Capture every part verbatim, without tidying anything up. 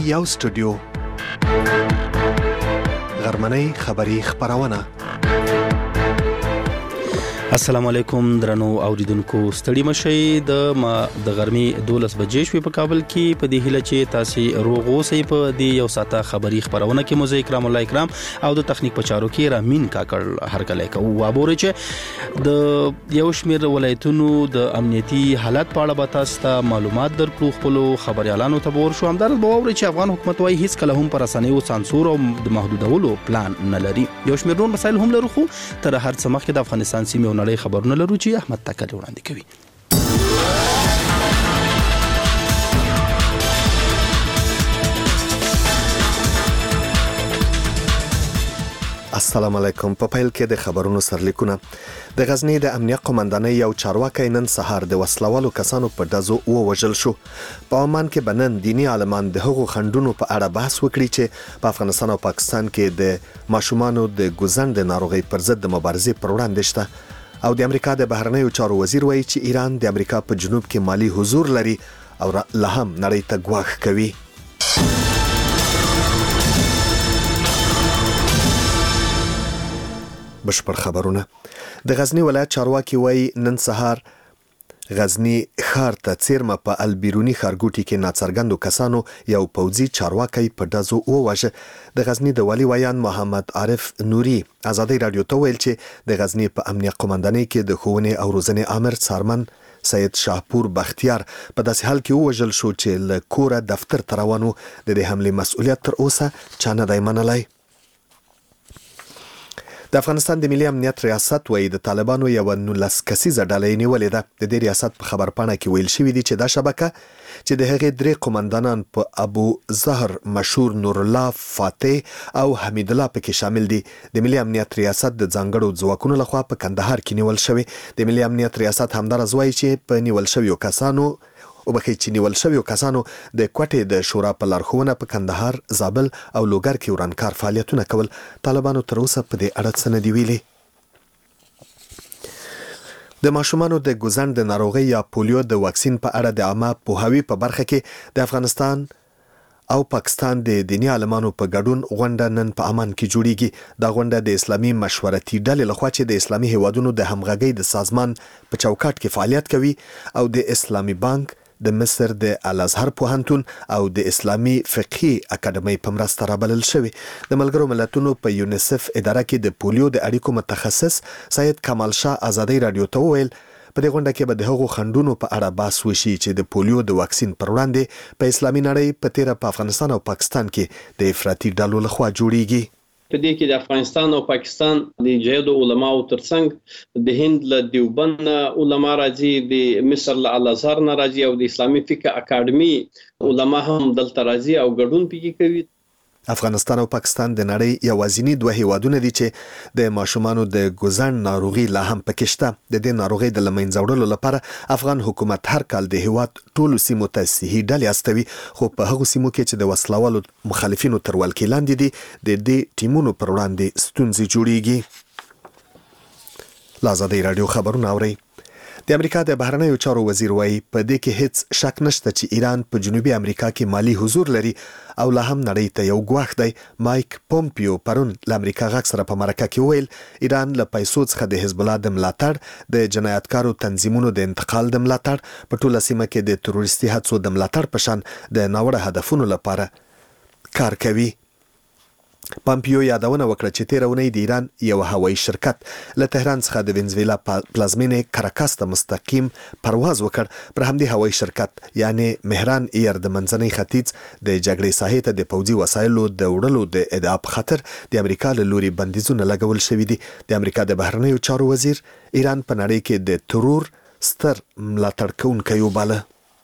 یو سټوډیو غرمنۍ خبری خبرونه. السلام علیکم درنو اوریدونکو، ستړي مشي د ما د غرمې دولس بجې شوې په کابل کې. په دې هیله چې تاسو روغ اوسئ. په دې یو ساعته خبری خبرونه کې مو کرام الله کرام او د تخنیک په چارو کې رامین کاکړ هرکلی کوو. وابوري چې د یو شمېر ولایتونو د امنیتي حالت په اړه به تاسو ته معلومات درکړو. خپل خبريالانو ته ور شو همدار به ووري چې افغان حکومت وايي هیڅ کله هم پر اسانیو سانسور او د محدودولو پلان نه لري. یو شمېر نور مسایل هم لرو، خو تر هر څه مخکې د افغانستان سیمې نړۍ خبرونه لرو چې احمد تکل وړاندې کوي. السلام علیکم. په پیل کې د خبرونو سرلیکونه. د غزنی د امنیت قومندانۍ یو چارواکي نن سهار د وسلوالو کسانو په دزو ووژل شو. په عمان کې بنن دینی عالمان د هغو خندونو په اړه بحث وکړي چې په افغانستان او پاکستان کې د ماشومانو د ګوزند ناروغي پر ضد د مبارزې پر وړاندې شته. او د امریکا د بهرنیو چارو وزیر وایي چې ایران د امریکا په جنوب کې مالی حضور لري او لا هم نړۍ ته ګواښ کوي. بشپړ خبرونه. د غزنی ولایت چارواکي وایي نن سهار غزنی ښار ته څیرمه په البیرونی ښارګوټي کې ناڅرګندو کسانو یو پوځي چارواکي په دزو وواژه. د غزنی د والی ویان محمد عارف نوري ازادي رادیو ته ویل چې د غزنی په امنیت قومندانۍ کې د ښوونې او روزنې امر څارمن سید شاهپور بختیار په داسې حال کې ووژل شو چې له کوره دفتر ته روانو. د دې حملې مسؤلیت تر اوسه چا نه دی منلی. د افغانستان د ملي امنیت ریاست وایي د طالبانو یو نولس کسیزه ډله نیولې ده. د دې ریاست په خبرپاڼه کې ویل شوی دی چې دا شبکه چې د هغې درې قومندانان په ابو ظهر مشهور نور الله فاتح او حمید الله پکې شامل دي. د ملي امنیت ریاست د ځانګړو ځواکونو لخوا په کندهار کې نیول شوی. د ملي امنیت ریاست همدارس وایي چې په نیول شویو کسانو او بخې چې نیول شویو کسانو د کوټې د شورا په لارښوونه په کندهار، زابل او لوګر کې ورانکار فعالیتونه کول. طالبانو تر اوسه په دې اړه څه نه دي ویلي. د ماشومانو د ګوزند د ناروغۍ یا پولیو د واکسین په اړه د عامه پوهاوي په برخه کې د افغانستان او پاکستان د دینی عالمانو په ګډون غونډه نن په عمان کې جوړیږي. دا غونډه د اسلامي مشورتي ډلې لخوا چې د اسلامي هیوادونو د همغږۍ د سازمان په چوکاټ کې فعالیت کوي او د اسلامي بانک، د مصر د الازهر پوهنتون او د اسلامي فقهي اکاډمۍ په مرسته رابلل شوی. د ملګرو ملتونو په یونیسف اداره کې د پولیو د اړیکو متخصص سید کمال شاه ازادي رادیو ته وویل په دې غونډه کې به د هغو خندونو په اړه بحث وشي چې د پولیو د واکسین پر وړاندې په اسلامي نړۍ په تیره په افغانستان او پاکستان کې د افراطي ډلو لخوا جوړیږي. په دې کې د افغانستان او پاکستان د جهاد علماو ترڅنګ د هند له دیوبند علما راځي، د مصر له الازهر نه راځي او د اسلامي فقه اکاډمي علما هم دلته راځي او ګډون پکې کوي. افغانستان او پاکستان د نړۍ یوازینی دوه هیوادونه دي چې د ماشومانو د ګوزند ناروغي لا هم پکې شته. د دې ناروغي د لمنځه وړلو لپاره افغان حکومت هر کال د هیواد ټولو سیمو ته صحي ډلې استوي، خو په هغو سیمو کې چې د وسلوالو مخالفینو تر ولکې لاندې دي د دې ټیمونو پر وړاندې ستونزې جوړیږي. لا ازادي رادیو خبرونه اورئ. د امریکا د بهرنیو چارو وزیر وایي په دې کې هیڅ شک نشته چې ایران په جنوبي امریکا کې مالی حضور لري او لا هم نړۍ ته یو ګواښ دی. مایک پومپیو پرون له امریکا غږ سره په مرکه کې ویل ایران له پیسو څخه د حزب الله د ملاتړ، د جنایتکارو تنظیمونو د انتقال د ملاتړ، په ټوله سیمه کې د تروریستي هڅو د ملاتړ په شان د ناوړه هدفونو لپاره کار کوي. پامپیو یادونه وکړه چې تیر اونۍ د ایران یو هوایي شرکت له تهران څخه د وینزویلا پلازمینې کراکاس ته مستقیم پرواز وکړ. پر همدې هوایي شرکت یعنی مهران ایر د منځنۍ ختیځ د جګړې ساحې ته د پوځي وسایلو د وړلو د ادعا په خاطر د امریکا له لوري بندیزونه لګول شوي دي. د امریکا د بهرنیو چارو وزیر ایران په نړۍ کې د ترور ستر ملاتړ کوونکی وباله.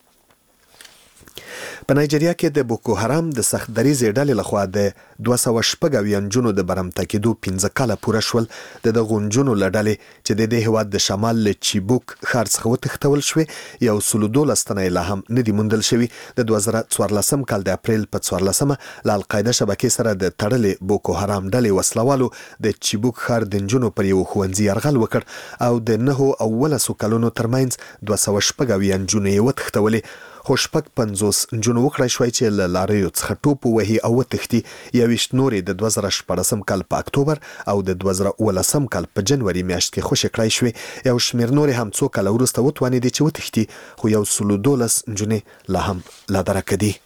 په نایجیریا کې د بوکو حرام د سخت دریزې ډلې لخوا د دوه سوه شپږ اویا نجونو د برمته کېدو پنځه کاله پوره شول. د دغو نجونو له ډلې چې د دې هېواد د شمال له چیبوک ښار څخه وتښتول شوې یو سلو دولس تنه یې لا هم نه دي موندل شوي. د دوه زره څوارلسم کال د اپریل په څوارلسمه له القاعده شبکې سره د تړلې بوکو حرام ډلې وسلوالو د چیبوک ښار د نجونو پر یو ښوونځي یرغل وکړ او د نهو او ولسو کلونو ترمنځ دوه سوه شپږ اویا نجونې یې وتښتولې. خو شپږ پنځوس نجونو وکړای شوی چې له لاریو څخه ټوپ وهي او وتښتي. یوویشت نورې د دوه زره شپاړسم کال په اکتوبر او د دوه زره اوولسم کال په جنوري میاشت کې خوشي کړای شوې. یو شمېر نورې هم څو کاله وروسته وتوانېدې چې وتښتي، خو یو سلو دولس نجونې لا هم لا درکه دي.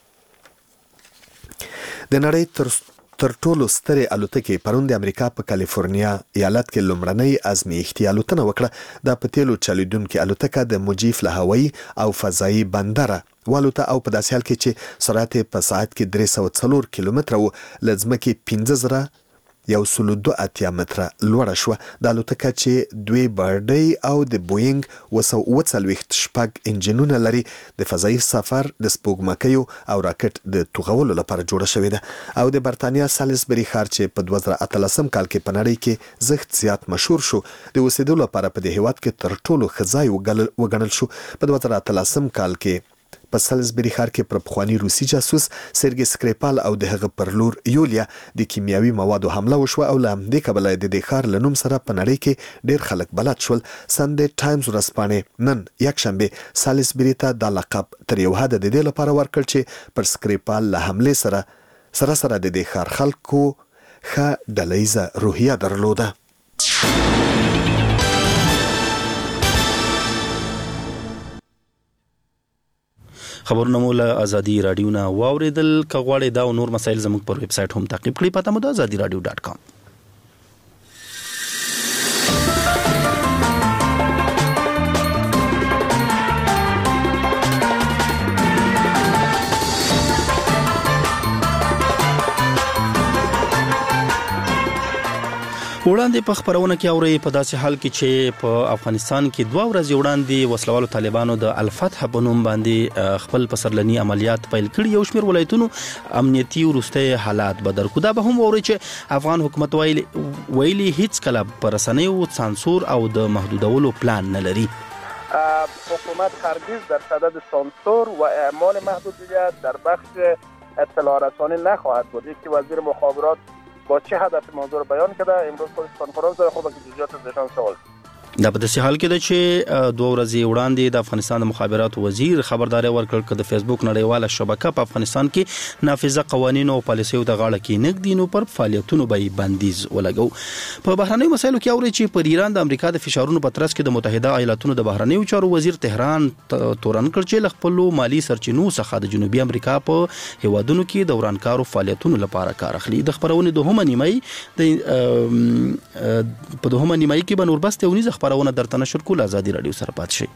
د نړۍ تر تر ټولو سترې الوتکې پرون د امریکا په کالیفورنیا ایالت کې لومړنۍ ازمایښتي الوتنه وکړه. دا په تیلو چلیدونکې الوتکه د مجیف له هوایي او فضایي بندره والوته او په داسې حال کې چې سرعت په ساعت کې درې سوه څلور کیلومتره و، له ځمکې پنځه زره یو سلو دوه اتیا متره لوړه شوه. د الوتکه چې دوی برډۍ او د بوینګ اوه سوه اوه څلوېښت شپږ انجنونه لري، د فضایي سفر د سپوږمکیو او راکټ د توغولو لپاره جوړه شوې ده. او د برتانیا سالیسبري ښار چې په دوه زره اتلسم کال کې په نړۍ کې زښت زیات مشهور شو، د اوسېدو لپاره په دې هیواد کې تر ټولو ښه ځای وګڼل شو. په دوه زره اتلسم کال کې په سالیسبري ښار کې پر پخواني روسي جاسوس سرګي سکریپال او د هغه پر لور یولیا د کیمیاوي موادو حمله وشوه او له همدې کبله د دې ښار له نوم سره په نړۍ کې ډېر خلک بلد شول. سنډے ټایمز ورځپاڼې نن یکشنبه سالیسبري ته دا لقب تر یو حده د دې لپاره ورکړ چې پر سکریپال له حملې سره سره سره د دې ښار خلکو ښه ډلهییزه روحیه درلوده. خبرونه مو له ازادي رادیو نه واوریدل. که غواړئ دا او نور مسایل زموږ پر ویب سټ هم تعقیب کړئ. پته مو ده ازادي رادیو ډاټ کام. وړاندې په خبرونه کې اوري په داسې حال کې چې په افغانستان کې دوه ورځې وړاندې وسلوالو طالبانو د الفتح په نوم باندې خپل پسرلني عملیات پیل کړي. یو شمېر ولایتونو امنیتي وروستي حالات بدل کړي. دا به هم اوري چې افغان حکومت ویلي ویلي هیڅ کله پر رسنیو سانسور او د محدودولو پلان نه لري. حکومت هرگز در صدد سانسور و اعمال محدودیت در بخش اطلاع رسانی نخواهد بود. یکی وزیر مخابرات با چه هدف موضوع رو بیان کرده، امروز خودش کنفرانس داره، خب که جزئیات از ایشان سوال. دا په داسې حال کې ده چې دوه ورځې وړاندې د افغانستان د مخابراتو وزیر خبرداري ورکړ چې د فیسبوک نړیواله شبکه په افغانستان کې نافذه قوانینو او پالیسیو د غاړه کې نږدې نو پر فعالیتونو به بندیز ولګو. په بهرنیو مسایلو کې اوري چې پر ایران د امریکا د فشارونو په ترڅ کې د متحده ایالاتونو د بهرنیو چارو وزیر تهران تورن کړ چې له خپل مالی سرچینو څخه د جنوبي امریکا په هیوادونو کې د ورانکارو فعالیتونو لپاره کار اخلي. د خبرونې دوهمه نیمایي د په دوهمه نیمایي کې به نور بس ته خبرونه درته نشر کول. ازادي رادیو سره پات شي.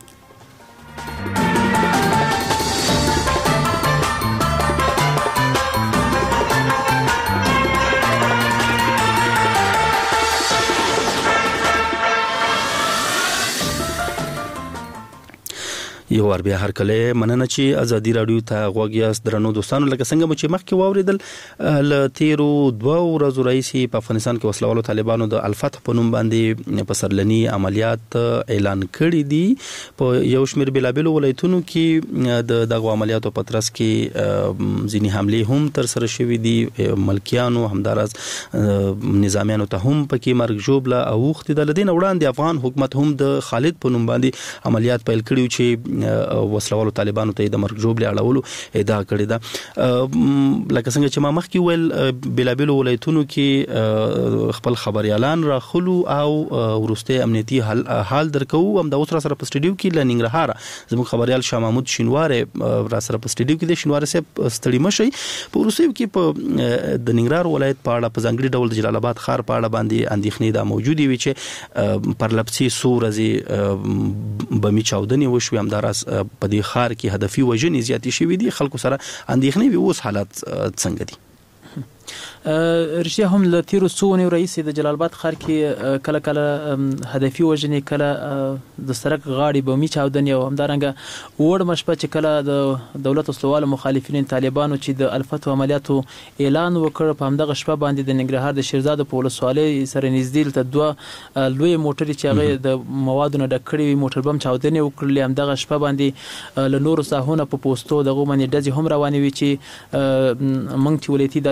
یو ور بیا هر کله مننه چې ازادي رادیو ته غوږیاست. درنو دوستانو، لکه څنګه مو چې مخکې واوریدل ل تیرو دوه ورځو راځي په افغانستان کې وسلوالو طالبانو د الفتح په نوم باندې په سرلني عملیات اعلان کړي دي. په یو شمېر بلابلو ولایتونو کې د دغه عملیاتو په ترڅ کې ځینې حملې هم تر سره شوې دي. ملکیانو همدارس نظامیانو ته هم پکې مرګ ژوبله اوختي. د لدین وړاندې افغان حکومت هم د خالد په نوم باندې عملیات پیل کړي چې وسلوالو طالبانو ته د مرګ ژوبلې اړولو ادعا کړې ده. لکه څنګه چې ما مخکې ویل بلابلو ولایتونو کې خپل خبريالان راخلو او ورسته امنیتي حال درکو. هم د اوس را سره په سټډیو کې لننګرهار زموږ خبريال شاه محمود شینواره را سره په سټډیو کې د شینواره سه ستړي مشي. په ورسته کې په د ننګرهار ولایت په اړه په ځنګړي ډول د جلال آباد ښار په اړه باندې اندېښنې دا موجودي وي چې پر لپسي سورزي بمی چاودنې وشوي. همدارس په دې ښار کې هدفي وژنې زیاتې شوې دي. خلکو سره اندېښنې وي. اوس حالات څنګه دي؟ رښتیا هم له تیرو څو اونیو راهیسې د جلال آباد ښار کې کله کله هدفي وژنې، کله د سړک غاړې بمي چاودنې او همدارنګه وړمه شپه چې کله د دولت وسلوالو مخالفینو طالبانو چې د الفتح عملیاتو اعلان وکړ، په همدغه شپه باندې د ننګرهار د شیرزاد په ولسوالۍ سره نږدې ته دوه لوی موټرې چې هغه د موادو نه ډک کړي وي موټر بم چاودنې وکړلې. همدغه شپه باندې له نورو ساحونو په پوسټو دغه باندې ډزې هم روانې وي چې موږ چې ولایتي ادارې سره وغږېدو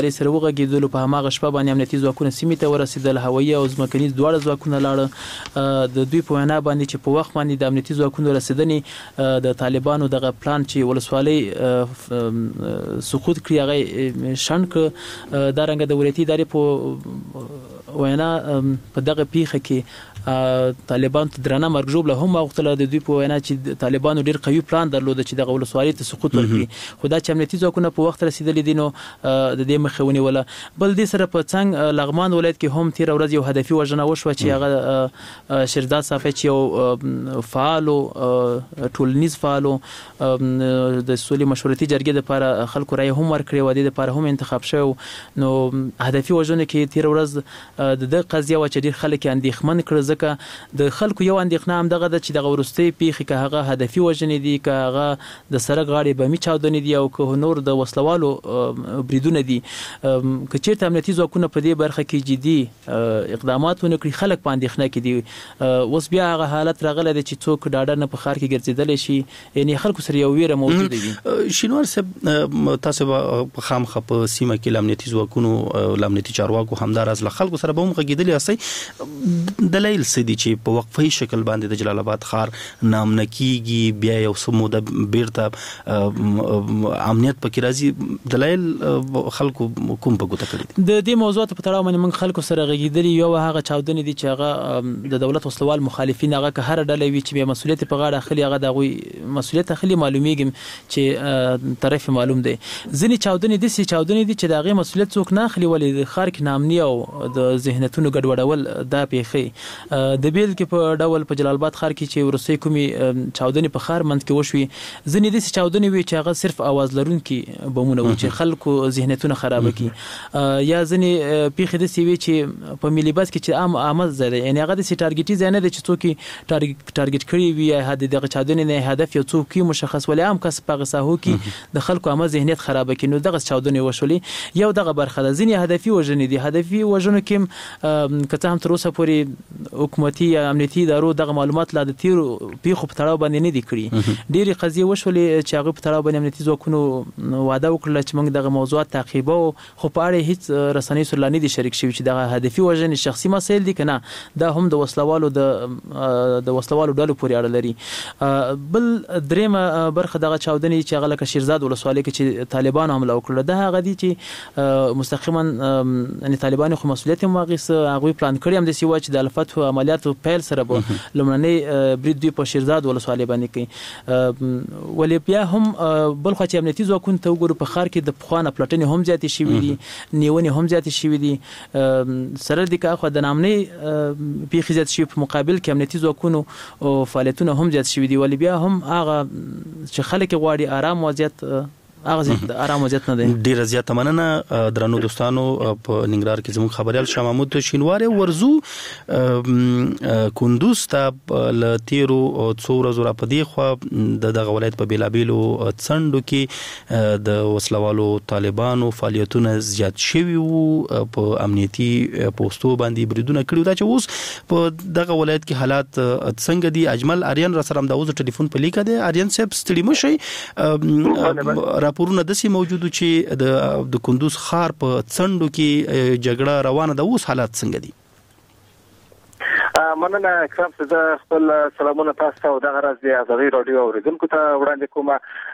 وغږیدلو په هماغه شپه باندې امنیتي ځواکونه سیمې ته ورسېدل، هوایي او ځمکني دواړه ځواکونه لاړه. د دوی په وینا باندې چې په وخت باندې د امنیتي ځواکونو رسېدنې د طالبانو دغه پلان چې ولسوالۍ سقوط کړي هغه شنډ کړ. دا رنګه د ولایتي ادارې په وینا په دغه پیښه کې طالبان ته درنه مرګ ژوبله هم واغوښتله. د دوی په وینا چې طالبانو ډېر قوي پلان درلوده چې دغه ولسوالۍ ته سقوط ورکړي، خو دا چې امنیتي ځواکونه په وخت رسېدلي دي نو د دې مخه ونیوله. بل دې سره په څنګ لغمان ولایت کې هم تېره ورځ یو هدفي وژنه وشوه چې هغه شیرزاد صافی چې یو فعالو ټولنیز فعالو د سولې مشورتي جرګې دپاره خلکو رایې هم ورکړې وه، دې دپاره هم انتخاب شوی. نو هدفي وژنه کې تېره ورځ د دغه قضیه وه چې ډېر خلک یې اندېښمن کړه، ځکه د خلکو یو اندېښنه همدغه ده چې دغه وروستۍ پیښې که هغه هدفي وژنې دي، که هغه د سړک غاړې بمي چاودنې دي، او که نور د وسلوالو بریدونه دي، که چېرته امنیتي ځواکونه په دې برخه کې جدي اقدامات ونه کړي، خلک په اندېښنه کې دي. اوس بیا هغه حالت راغلی دی چې څوک ډاډه نه په ښار کې ګرځېدلی شي، یعنې خلکو سره یو ویره موجوده وي. شینوار صاحب، تاسو په خامخا په سیمه کې له امنیتي ځواکونو له امنیتي چارواکو همداراز له خلکو سره به هم غږېدلي یاستئ. دلایل څه دي چې په وقفي شکل باندې د جلال آباد ښار ناامنه کیږي، بیا یو څه موده بیرته امنیت پکې راځي؟ دلایل خلکو کوم په ګوته کړي دي؟ د دې موضوعاتو په تړاو باندې موږ خلکو سره غږېدلي یو هغه چاودنې دي چې هغه د دولت وسلوال مخالفین هغه که هر ډله وي چې بیا مسؤلیت په غاړه اخلي، هغه د هغوی مسؤلیت اخلي، معلومیږي چې طرف معلوم دی. ځینې چاودنې داسې چاودنې دي چې د هغې مسؤلیت څوک نه اخلي، ولې د ښار کې ناامني او د ذهنیتونو ګډوډول دا پیښې. د بیلګې په ډول په جلال آباد ښار کې چې وروستۍ کومې چاودنې په ښار منځ کې وشوې، ځینې داسې چاودنې وي چې هغه صرف اواز لرونکي بمونه وو چې خلکو ذهنیتونه خرابه کړي، یا ځینې پیښې داسې وي چې په ملي بس کې چې عام عامه ځای دی، یعنې هغه داسې ټارګېټي ځای نه دی چې څوک یې ټارګېټ کړي وي، یا دغه چاودنې نه هدف یو څوک وي مشخص، ولې عام کس په هغه ساحو کې د خلکو عامه ذهنیت خرابه کړي. نو دغه چاودنې وشولې، یو دغه برخه ده. ځینې هدفي وژنې دي. هدفي وژنو کې که څه هم تر اوسه پورې حکومتي یا امنیتي ادارو دغه معلومات لا د تیرو پیښو په تړاو باندې نه دي کړي. ډېرې قضیې وشولې چې هغه په تړاو باندې امنیتي ځواکونو وعده وکړله چې موږ دغه موضوعات تعقیبوو، خو په اړه هیڅ رسنۍ سره لا نه دي شریک شوي چې دغه هدفي وژنې شخصي مسایل دي که نه، دا هم د وسلوالو د د وسلوالو ډلو پورې اړه لري. بل درېیمه برخه دغه چاودنې چې هغه لکه شیرزاد ولسوالۍ کې چې طالبانو حمله وکړله، دا هغه دي چې مستقیما یعنې طالبانو خو مسؤلیت هم واخیسته، هغوی پلان کړي هم داسې وه چې د الفتحو عملیاتو پیل سره به لومړنۍ برید دوی په شیرزاد ولسوالۍ باندې کوي. ولې بیا هم بل خوا چې امنیتي ځواکونو ته وګورو، په ښار کې د پخوا نه پلټنې هم زیاتې شوي دي، نیونې هم زیاتې شوي دي، سره دي که اخوا د ناامنۍ پیښې زیات شوي، په مقابل کې امنیتي ځواکونو فعالیتونه هم زیات شوي دي. ولې بیا هم هغه چې خلک یې غواړي ارام وضعیت، هغه د آرام وضعیت نه دی. ډیره زیاته مننه درنو دوستانو. په ننګرهار کې زموږ خبريال شاه محمود شینواری ورزو کندوز ته ل تیرو څو ورځو را پدې خو د دغه ولایت په بیلابیلو څنډو کې د وسلوالو طالبانو فعالیتونه زیات شوي وو، په امنیتي پوسټو باندې بریدونه کړي. دا چې اوس په دغه ولایت کې حالات څنګه دي؟ اجمل آریان را سره هم د اوس ټلیفون په لیکه دی. آریان صاحب ستړي مشئ، راپورونه داسې موجود چې د د کندوز ښار په څنډو کې جګړه روانه ده، اوس حالات څنګه دي؟ مننه اکرام صاحب، زه خپل سلامونه تاسو ته او دغه راز د ازادي راډیو اوریدونکو ته وړاندې کوم.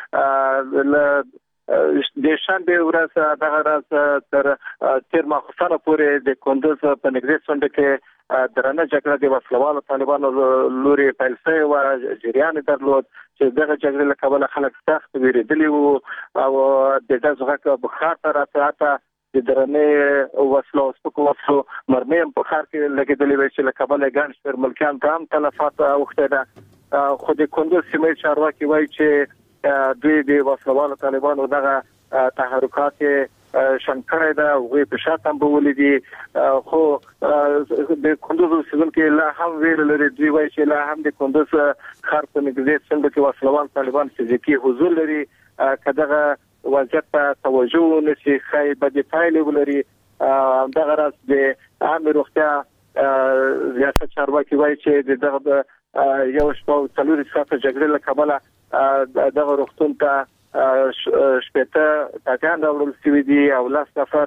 د شنبه ورځ دغه راز تر تیر ماخوستانه پورې د کندوز په نږدې څنډه کې درنه جګړه د وسلوالو طالبانو لوري پیل شوې وه، جریان درلود چې دغه جګړې له کبله خلک سخت ویرېدلي وو او د ډزو غږ بخار ته راته حتی د درنې وسلو سپکو وسلو مرمۍ هم په ښار کې لګېدلې وې چې له کبله ګڼ شمېر ملکیانو ته هم تلفات اوښتې ده. خو د کندوز سیمې چارواکي وایي چې دوی د وسلوالو طالبانو دغه تحرکات شنډ کړی ده، هغوی په شاته هم بولي دي، خو د کندوز اوسېدونکي لا هم ویره لري. دوی وایي چې لا هم د کندوز ښار په نږدې څنډو کې وسلوال طالبان فزیکي حضور لري. که دغه وضعیت ته توجه ونشي ښایي بدې پایلې ولري. همدغه راز د عامې روغتیا ریاست چارواکي وایي چې د دغه یو شپه او څلور ساعته جګړې له کبله دغه روغتون ته شپېته ټاټیان راوړل شوي دي او لس نفره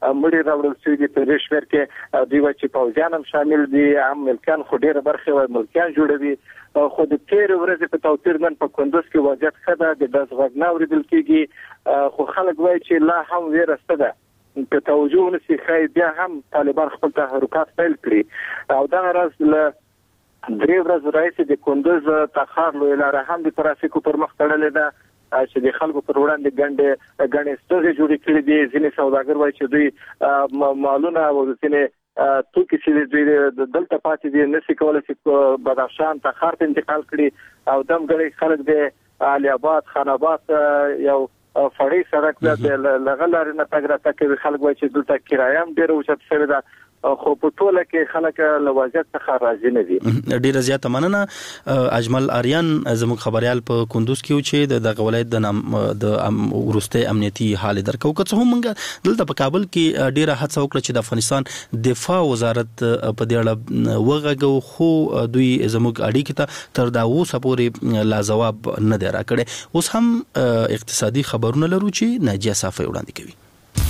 مړي راوړل شوي دي. په دې شمېر کې دوی وایي چې پوځیان هم شامل دي، هم ملکیان، خو ډېره برخه وایي ملکیان جوړوي. خو د تېرې ورځې په توپیر نن په کندوز کې وضعیت ښه ده، د ډز غږ نه اورېدل کېږي، خو خلک وایي چې لا هم ویره شته ده. په توجه ونشي ښایي بیا هم طالبان خپل تحرکات پیل کړي. او دغه راز له درې ورځې راهیسې د کندوز تخار لویه لاره هم د ترافیکو پر مخ تړلې ده چې د خلکو پر وړاندې ګڼې ګڼې ستونزې جوړې کړې دي. ځینې سوداګر وایي چې دوی مالونه او ځینې توکي چې دوی دلته پاتې دي نشي کولی چې بدخشان تخار ته انتقال کړي، او دم ګڼې خلک د علي آباد خان آباد یو فړی سړک ده لغه لارې نه تګ راتګ کوي. خلک وایي چې دلته کرایه هم ډېره اوچته شوې ده، خو په ټوله کې خلک له وضعیت څخه راضي نه دي. ډیره زیاته مننه. اجمل آریان زموږ خبريال په کندوز کې چې د ولایت د نام د ورسته امنیتي حال درکو که څه هم موږ دلته په کابل کې ډیره هڅه وکړه چې د افغانستان دفاع وزارت په دې اړه وغږو، خو دوی زموږ اړیکې ته تر دا اوسه پورې لا جواب نه دی راکړی. اوس هم اقتصادي خبرونه لرو چې ناجیه صافی وړاندې کوي.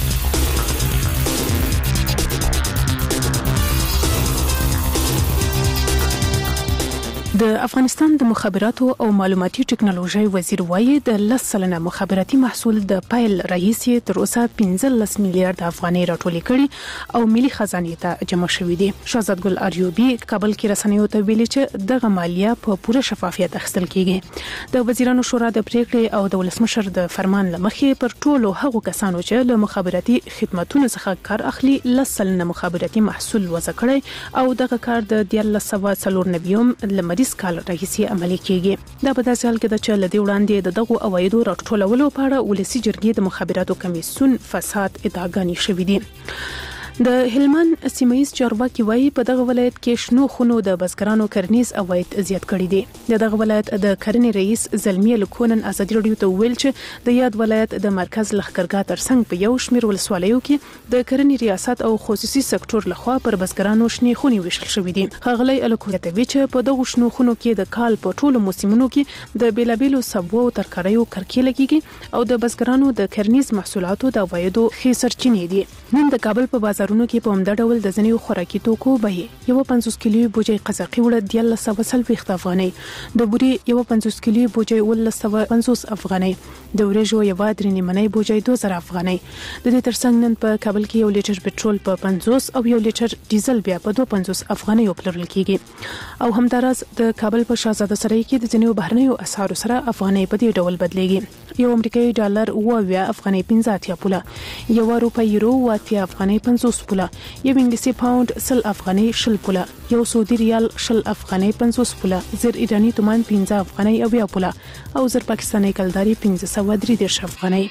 د افغانستان د مخابراتو او معلوماتي ټکنالوژي وزیر وایي د لس سلنه مخابراتي محصول د پایل رئیس تر اوسه پنځلس میلیارډ افغانۍ راټولې کړي او ملي خزانه ته جمع شوې دي. شهزاد ګل اریوبي کابل کې رسنیو ته ویلي چې دغه مالیه په پوره شفافیت اخیستل کیږي. د وزیرانو شورا د پریکړې او د ولسمشر د فرمان لمخې پر ټولو هغو کسانو چې له مخابراتي خدماتو څخه کار اخلي لس سلنه مخابراتي محصول وضع کړي او دغه کار د دیارلس سوه څلور نوي لمریز کال راهیسې عملي کیږي. دا په داسې حال کې ده چې لدې وړاندې د دغو عوایدو راټولولو په اړه ولسي جرګې د مخابراتو کمیسیون فساد ادعاګانې شوې دي. د هلمند سیمایي چارواکي وایي په دغه ولایت کې شنو خونو د بزګرانو کرنیز عواید زیات کړي دي. دغه ولایت د کرنې رئیس زلمیه لکونن ازادي رادیو ته ویل چې د یاد ولایت د مرکز لښکرګاه ترڅنګ په یو شمېر ولسوالیو کې د کرنې ریاست او خصوصي سکتور لخوا پر بزګرانو شنې خونې ویشل شوې دي. ښاغلی الکو ته وی چې په دغه شنو خونو کې د کال په ټولو موسمونو کې د بیلابیلو سبو او ترکاریو کرکې لګیږي او د بزګرانو د کرنیز محصولاتو د عوایدو ښې سرچینې دي. نن د کابل په بازارونو کې په همدا ډول د ځینو خوراکي توکو بیې یو پنځوس کیلو بوجي قزاقي وړه د دیارلس سوه څلوېښت افغانۍ، د بوري یو پنځوس کیلو بوجي ولس سوه پنځوس افغانۍ، د وريجو یو درې نیمه بوجي دوه زره افغانۍ. د دې ترڅنګ نن په کابل کې یو لیټر پټرول په پنځوس او یو لیټر ډیزل بیا په دوه پنځوس افغانۍ پلورل کیږي. او همداراز د کابل په شاهزاده سرای کې د ځینو بهرنیو اسعارو سره افغانۍ په دې ډول بدلېږي. یو امریکایي ډالر اوه افغانۍ پنځه اتیا پوله، یو روپۍ یورو اتیا افغانۍ پنځوس پوله، یو انګلیسي پاوند سل افغانۍ شل پوله، یو سعودي ریال شل افغانۍ پنځوس پوله، زر ایرانی تومان پنځه افغانۍ او بیا پوله او زر پاکستاني کلداري پنځه سوه درې دېرش افغانۍ.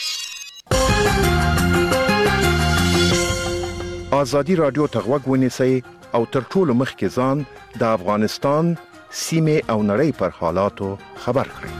ازادي رادیو ته غوږ ونیسئ او تر ټولو مخکې ځان د افغانستان سیمې او نړۍ پر حالاتو خبر کړئ.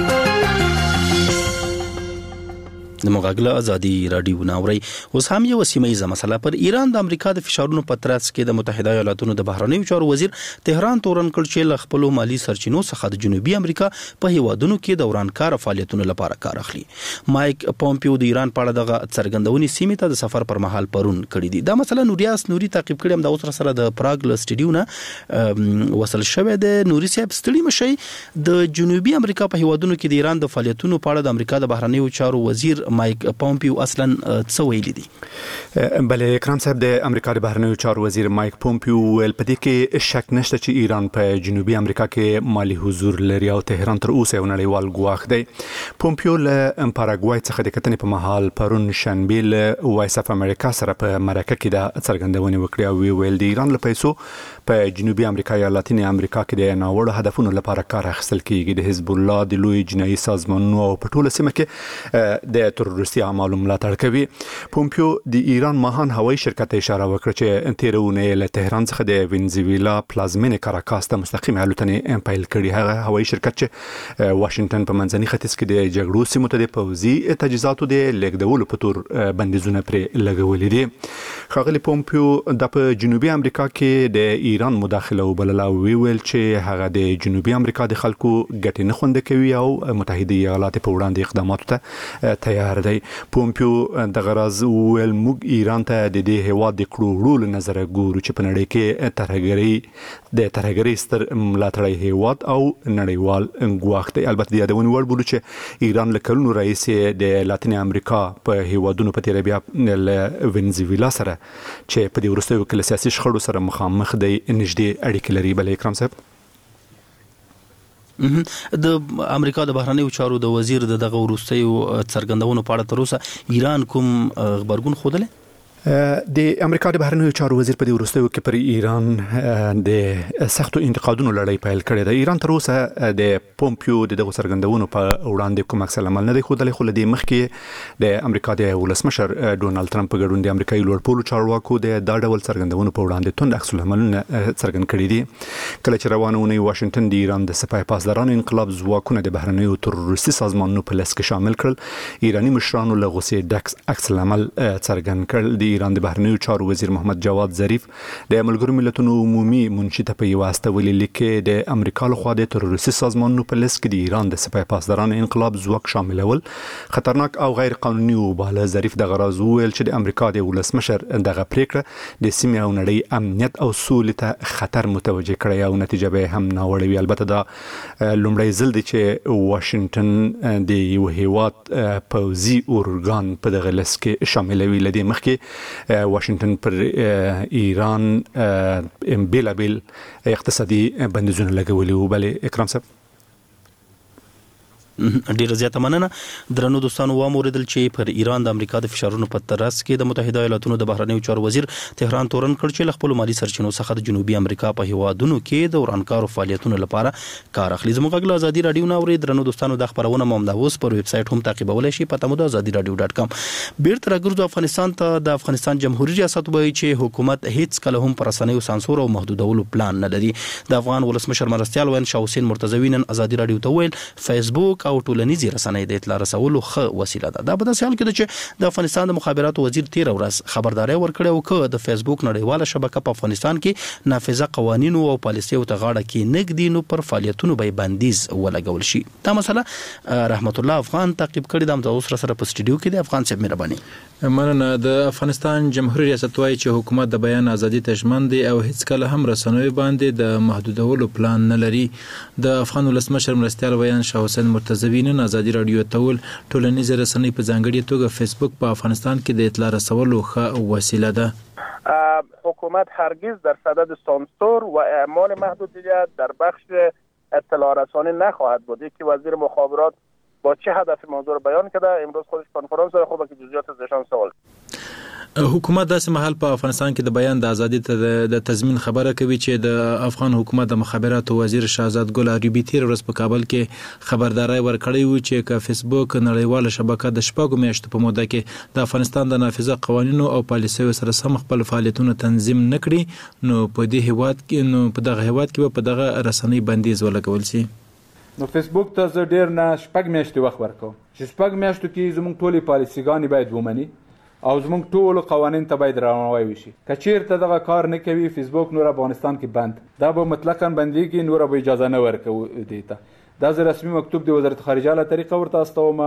د مغاګله ازادي رادیو ناوري. اوس هم یو سیمایي مسله پر ایران د امریکا د فشارونو په ترڅ کې د متحده ایالاتونو د بهرنیو چارو وزیر تهران تورن کړ چې ل خپل مالی سرچینو څخه د جنوبي امریکا په هیوادونو کې دوران کار فعالیتونو لپاره کار اخلي. مایک پومپیو د ایران په اړه د څرګندونې سیمې ته د سفر پر مهال پرون کړی دی. دا مسله نوریاس نوري تعقیب کړم د اوسر سره د پراګ ل سټډیو نه وصل شوه. د نوري صاحب ستړي مشي د جنوبي امریکا په هیوادونو کې د ایران د فعالیتونو په اړه د امریکا د بهرنیو چارو وزیر مایک پومپیو اصلا څه ویلي دي؟ بله اکرام صاحب د امریکا د بهرنیو چارو وزیر مایک پومپیو ویل په دې کې شک نشته چې ایران په جنوبي امریکا کې مالی حضور لري او تهران تر اوسه یو نړیوال ګواښ دی. پومپیو له پاراګوای څخه د کتنې په مهال پرون شنبه له وایس اف امریکا سره په مرکه کې د څرګندونې وکړې او ویل د ایران له پیسو په جنوبي امریکا یا لاتینې امریکا کې د ناوړه هدفونو لپاره کار اخیستل کیږي. د حزب الله د لوی جنایي سازمانونو او په ټوله سیمه کې د تروریستي اعمالو ملاتړ کوي. پومپیو د ایران ماهان هوایي شرکت اشاره وکړه چې تیرونه له تهران څخه د وینزویلا پلازمینې کاراکاس ته مستقیم الوتنې پیل کړي. هغه هوایي شرکت چې واشنگټن په منځني ختیځ کې د جګړو سیمو ته د پوځي تجهیزاتو د لیږدولو په تور بندیزونه پرې لګولې دي. ښاغلي پومپیو د په جنوبي امریکا کې د ایران مداخله وبلله او ویل چې هغه د جنوبي امریکا د خلکو ګټې نه خوندي کوي او متحده ایالات په وړاندې اقداماتو ته تیار شهر دی. پومپیو د غراز ول موږ ایران ته د دې هیواد د کړوړو له نظر ګورو چې په نړۍ کې ترهګری د ترهګری ستر ملاتړی هیواد او نړیوال ګواښ دی. البته د یادونې وړ بولو چې ایران له کلونو راهیسې د لاتین امریکا په هیوادونو په تیر بیا له وینزویلا سره چې په دې وروستیو کې له سیاسي شخړو سره مخامخ دی نږدې اړیکې لري. بل اکرام صاحب د امریکا د بهرنیو چارو د وزیر د دغه وروستیو څرګندونو په اړه تر اوسه ایران کوم خبرګون خوده؟ د امریکا د بهرنیو چارو وزیر په دې وروستیو کې پر ایران د سختو انتقادونو لړۍ پیل کړې ده. ایران تر اوسه د پومپیو د دغه څرګندونو په وړاندې کوم عکس العمل نه دی ښودلی، خو له دې مخکې د امریکا د ولسمشر ډونالد ټرمپ په ګډون د امریکایي لوړپوړو چارواکو د دا ډول څرګندونو په وړاندې توند عکس العملونه څرګند کړي دي. کله چې روانه اونۍ واشنګټن د ایران د سپاه پاسدارانو انقلاب ځواکونه د بهرنیو تروریستي سازمانونو په لست کې شامل کړل، ایراني مشرانو له غوسې ډک عکس العمل څرګند کړ. ایران د بهرنیو چارو وزیر محمد جواد ظریف د ملګرو ملتونو عمومي منشي ته په یو استولي لیک کې د امریکا لخوا د تروریستي سازمانونو په لست کې د ایران د سپاه پاسدارانو انقلاب ځواک شاملول خطرناک او غیر قانوني وباله. ظریف د غراز ویل چې د امریکا د ولسمشر دغه پریکړه د سیمې او نړۍ امنیت او سولې ته خطر متوجه کړی او نتیجه به هم ناوړه وي. البته دا لومړی ځل دی چې واشنګټن د یو هیواد پوځي اورګان په دغه لست کې شاملوي. لدې مخکې واشنګټن پر ایران بېلابېل اقتصادي بندیزونه لګولي وو. بلې اکرام صاحب ډیره زیاته مننه. درنو دوستانو واوریدل چې پر ایران د امریکا د فشارونو په ترڅ کې د متحده ایالاتونو د بهرنیو چارو وزیر تهران تورن کړ چې خپل مالی سرچینو څخه د جنوبي امریکا په هیوادونو کې د ورانکارو فعالیتونو لپاره کار اخلي. زموږ غږ ازادي رادیو نو اوریدل. درنو دوستانو د خبرونه مو د اوس پر ویب سټ هم تعقیبولای شي، پته مو د ازادي رادیو ډاټ کام. بیرته راګرځو افغانستان ته. د افغانستان جمهوریت ریاست وایي چې حکومت هیڅ کله هم پر رسنیو سانسور او محدودولو پلان نه لري. د افغان ولسمشر مرستيال وین شاه حسین مرتضوی نن ازادي رادیو ته ویل فیسبوک او ټولنیزې د اطلاع رسولو ښه وسیله ده. دا په داسې حال کې ده چې د افغانستان د مخابراتو وزیر تیر ورځ خبرداري ورکړې او چې د فیسبوک نړیواله شبکه په افغانستان کې نافذه قوانینو او پالیسیو ته غاړه کې نګدي نو پر فعالیتونو به بندیز ولګول شي. دا مسله رحمت الله افغان تعقیب کړی. د اوس سره په سټډیو کې د افغان صاحب مهرباني. مننه. د افغانستان جمهوریت ریاست وايي چې حکومت د بیان ازادي ته ژمن دی او هیڅ کله هم رسنوي باندې د محدودولو پلان نه لري. د افغان ولسمشر مرستيال ویان شاه حسین مرتضوی نن ازادي رادیو ته ویل ټولنیز رسنۍ په ځانګړي توګه فیسبوک په افغانستان کې د اطلاع رسولو ښه وسیله ده. حکومت هرگز در صدد سانسور و اعمال محدودیت در بخش اطلاع رسانی نخواهد بود. یکی وزیر مخابرات با چه هدف موضوع رو بیان کرده، امروز خودش کنفرانس داره، خوبه که جزئیات ازشان سوال. حکومت داسې محل په افغانستان کې د بیان د ازادي ته د تضمین خبره کوي چې د افغان حکومت د مخابراتو وزیر شهزاد ګل عربي تیر ورځ په کابل کې خبرداري ورکړی و چې ک فیسبوک نړیواله شبکه د شپږو میاشتو په موده کې د افغانستان د نافذه قوانینو او پالیسیو سره سم خپل فعالیتونه تنظیم نکړي نو په دې هیواد کې نو په دغه هیواد کې په دغه رسنۍ بندیز ولګول شي. نو فیسبوک ته زه ډیر نه شپږ میاشتې وخت ورکوم چې شپږ میاشتو کې زموږ ټولې پالیسیګانې باید ومني او زموږ ټول قوانین ته باید درناوی وشي. که چیرته دغه کار نه کوي فیسبوک نور افغانستان کې بند دا به مطلقاً بنديږي، نور به اجازه نه ورکوي دیته. دا زه رسمي مکتوب د وزارت خارجه له طریقه ورته استوم.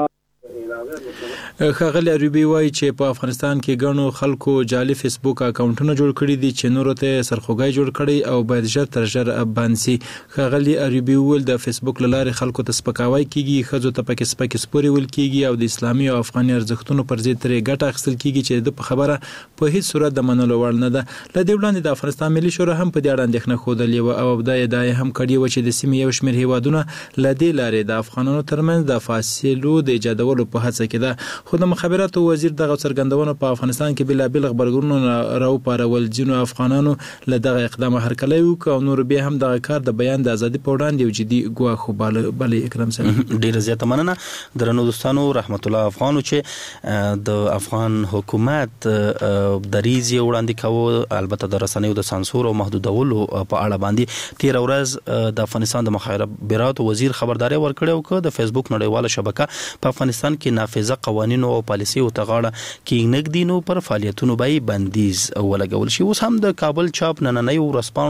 خاغلی عربي وایي چې په افغانستان کې ګڼو خلکو جعلي فیسبوک اکاونټونه جوړ کړي دي چې نورو ته سرخوږی جوړ کړي او باید ژر تر ژره بند شي. خاغلی عربي ویل د فیسبوک له لارې خلکو ته سپکاوی کیږي، ښځو ته پکې سپکې سپورې ویل کیږي او د اسلامي او افغاني ارزښتونو پر ضد ترې ګټه اخیستل کیږي چې د خبره په هیڅ صورت د منلو وړ نه ده. له دې وړاندې د افغانستان ملي شورا هم په دې اړه اندېښنه ښودلې وه او دا ادعا هم کړې وه چې د سیمې یو شمېر هیوادونه له دې لارې د افغانانو ترمنځ د فاصلو د ایجادولو په هڅه کې ده. خو د مخابراتو وزیر دغه څرګندونه په افغانستان کې بېلابېل خبرګونونه راوپارول. ځینو افغانانو له دغه اقدام هرکلی وکړ او نور بیا هم دغه کار د بیان د ازادي په وړاندې یو جدي ګواښ وباله. بلې اکرم صاحب ډېره زیاته مننه. درنو دوستانو رحمت الله افغانو چې د افغان حکومت دریځ یې وړاندې کاوه البته د رسنیو د سانسور او محدودولو په اړه باندې تیر ورځ د افغانستان د مخابراتو وزیر خبرداري ورکړې او چې د فیسبوک نړیواله شبکه په افغانستان کې نافذه قوانینو او پالیسیو ته غاړه کې نګدي نو پر فعالیتونو به بندیز ولګول شي. اوس هم د کابل چاپ نننۍ ورځپاڼو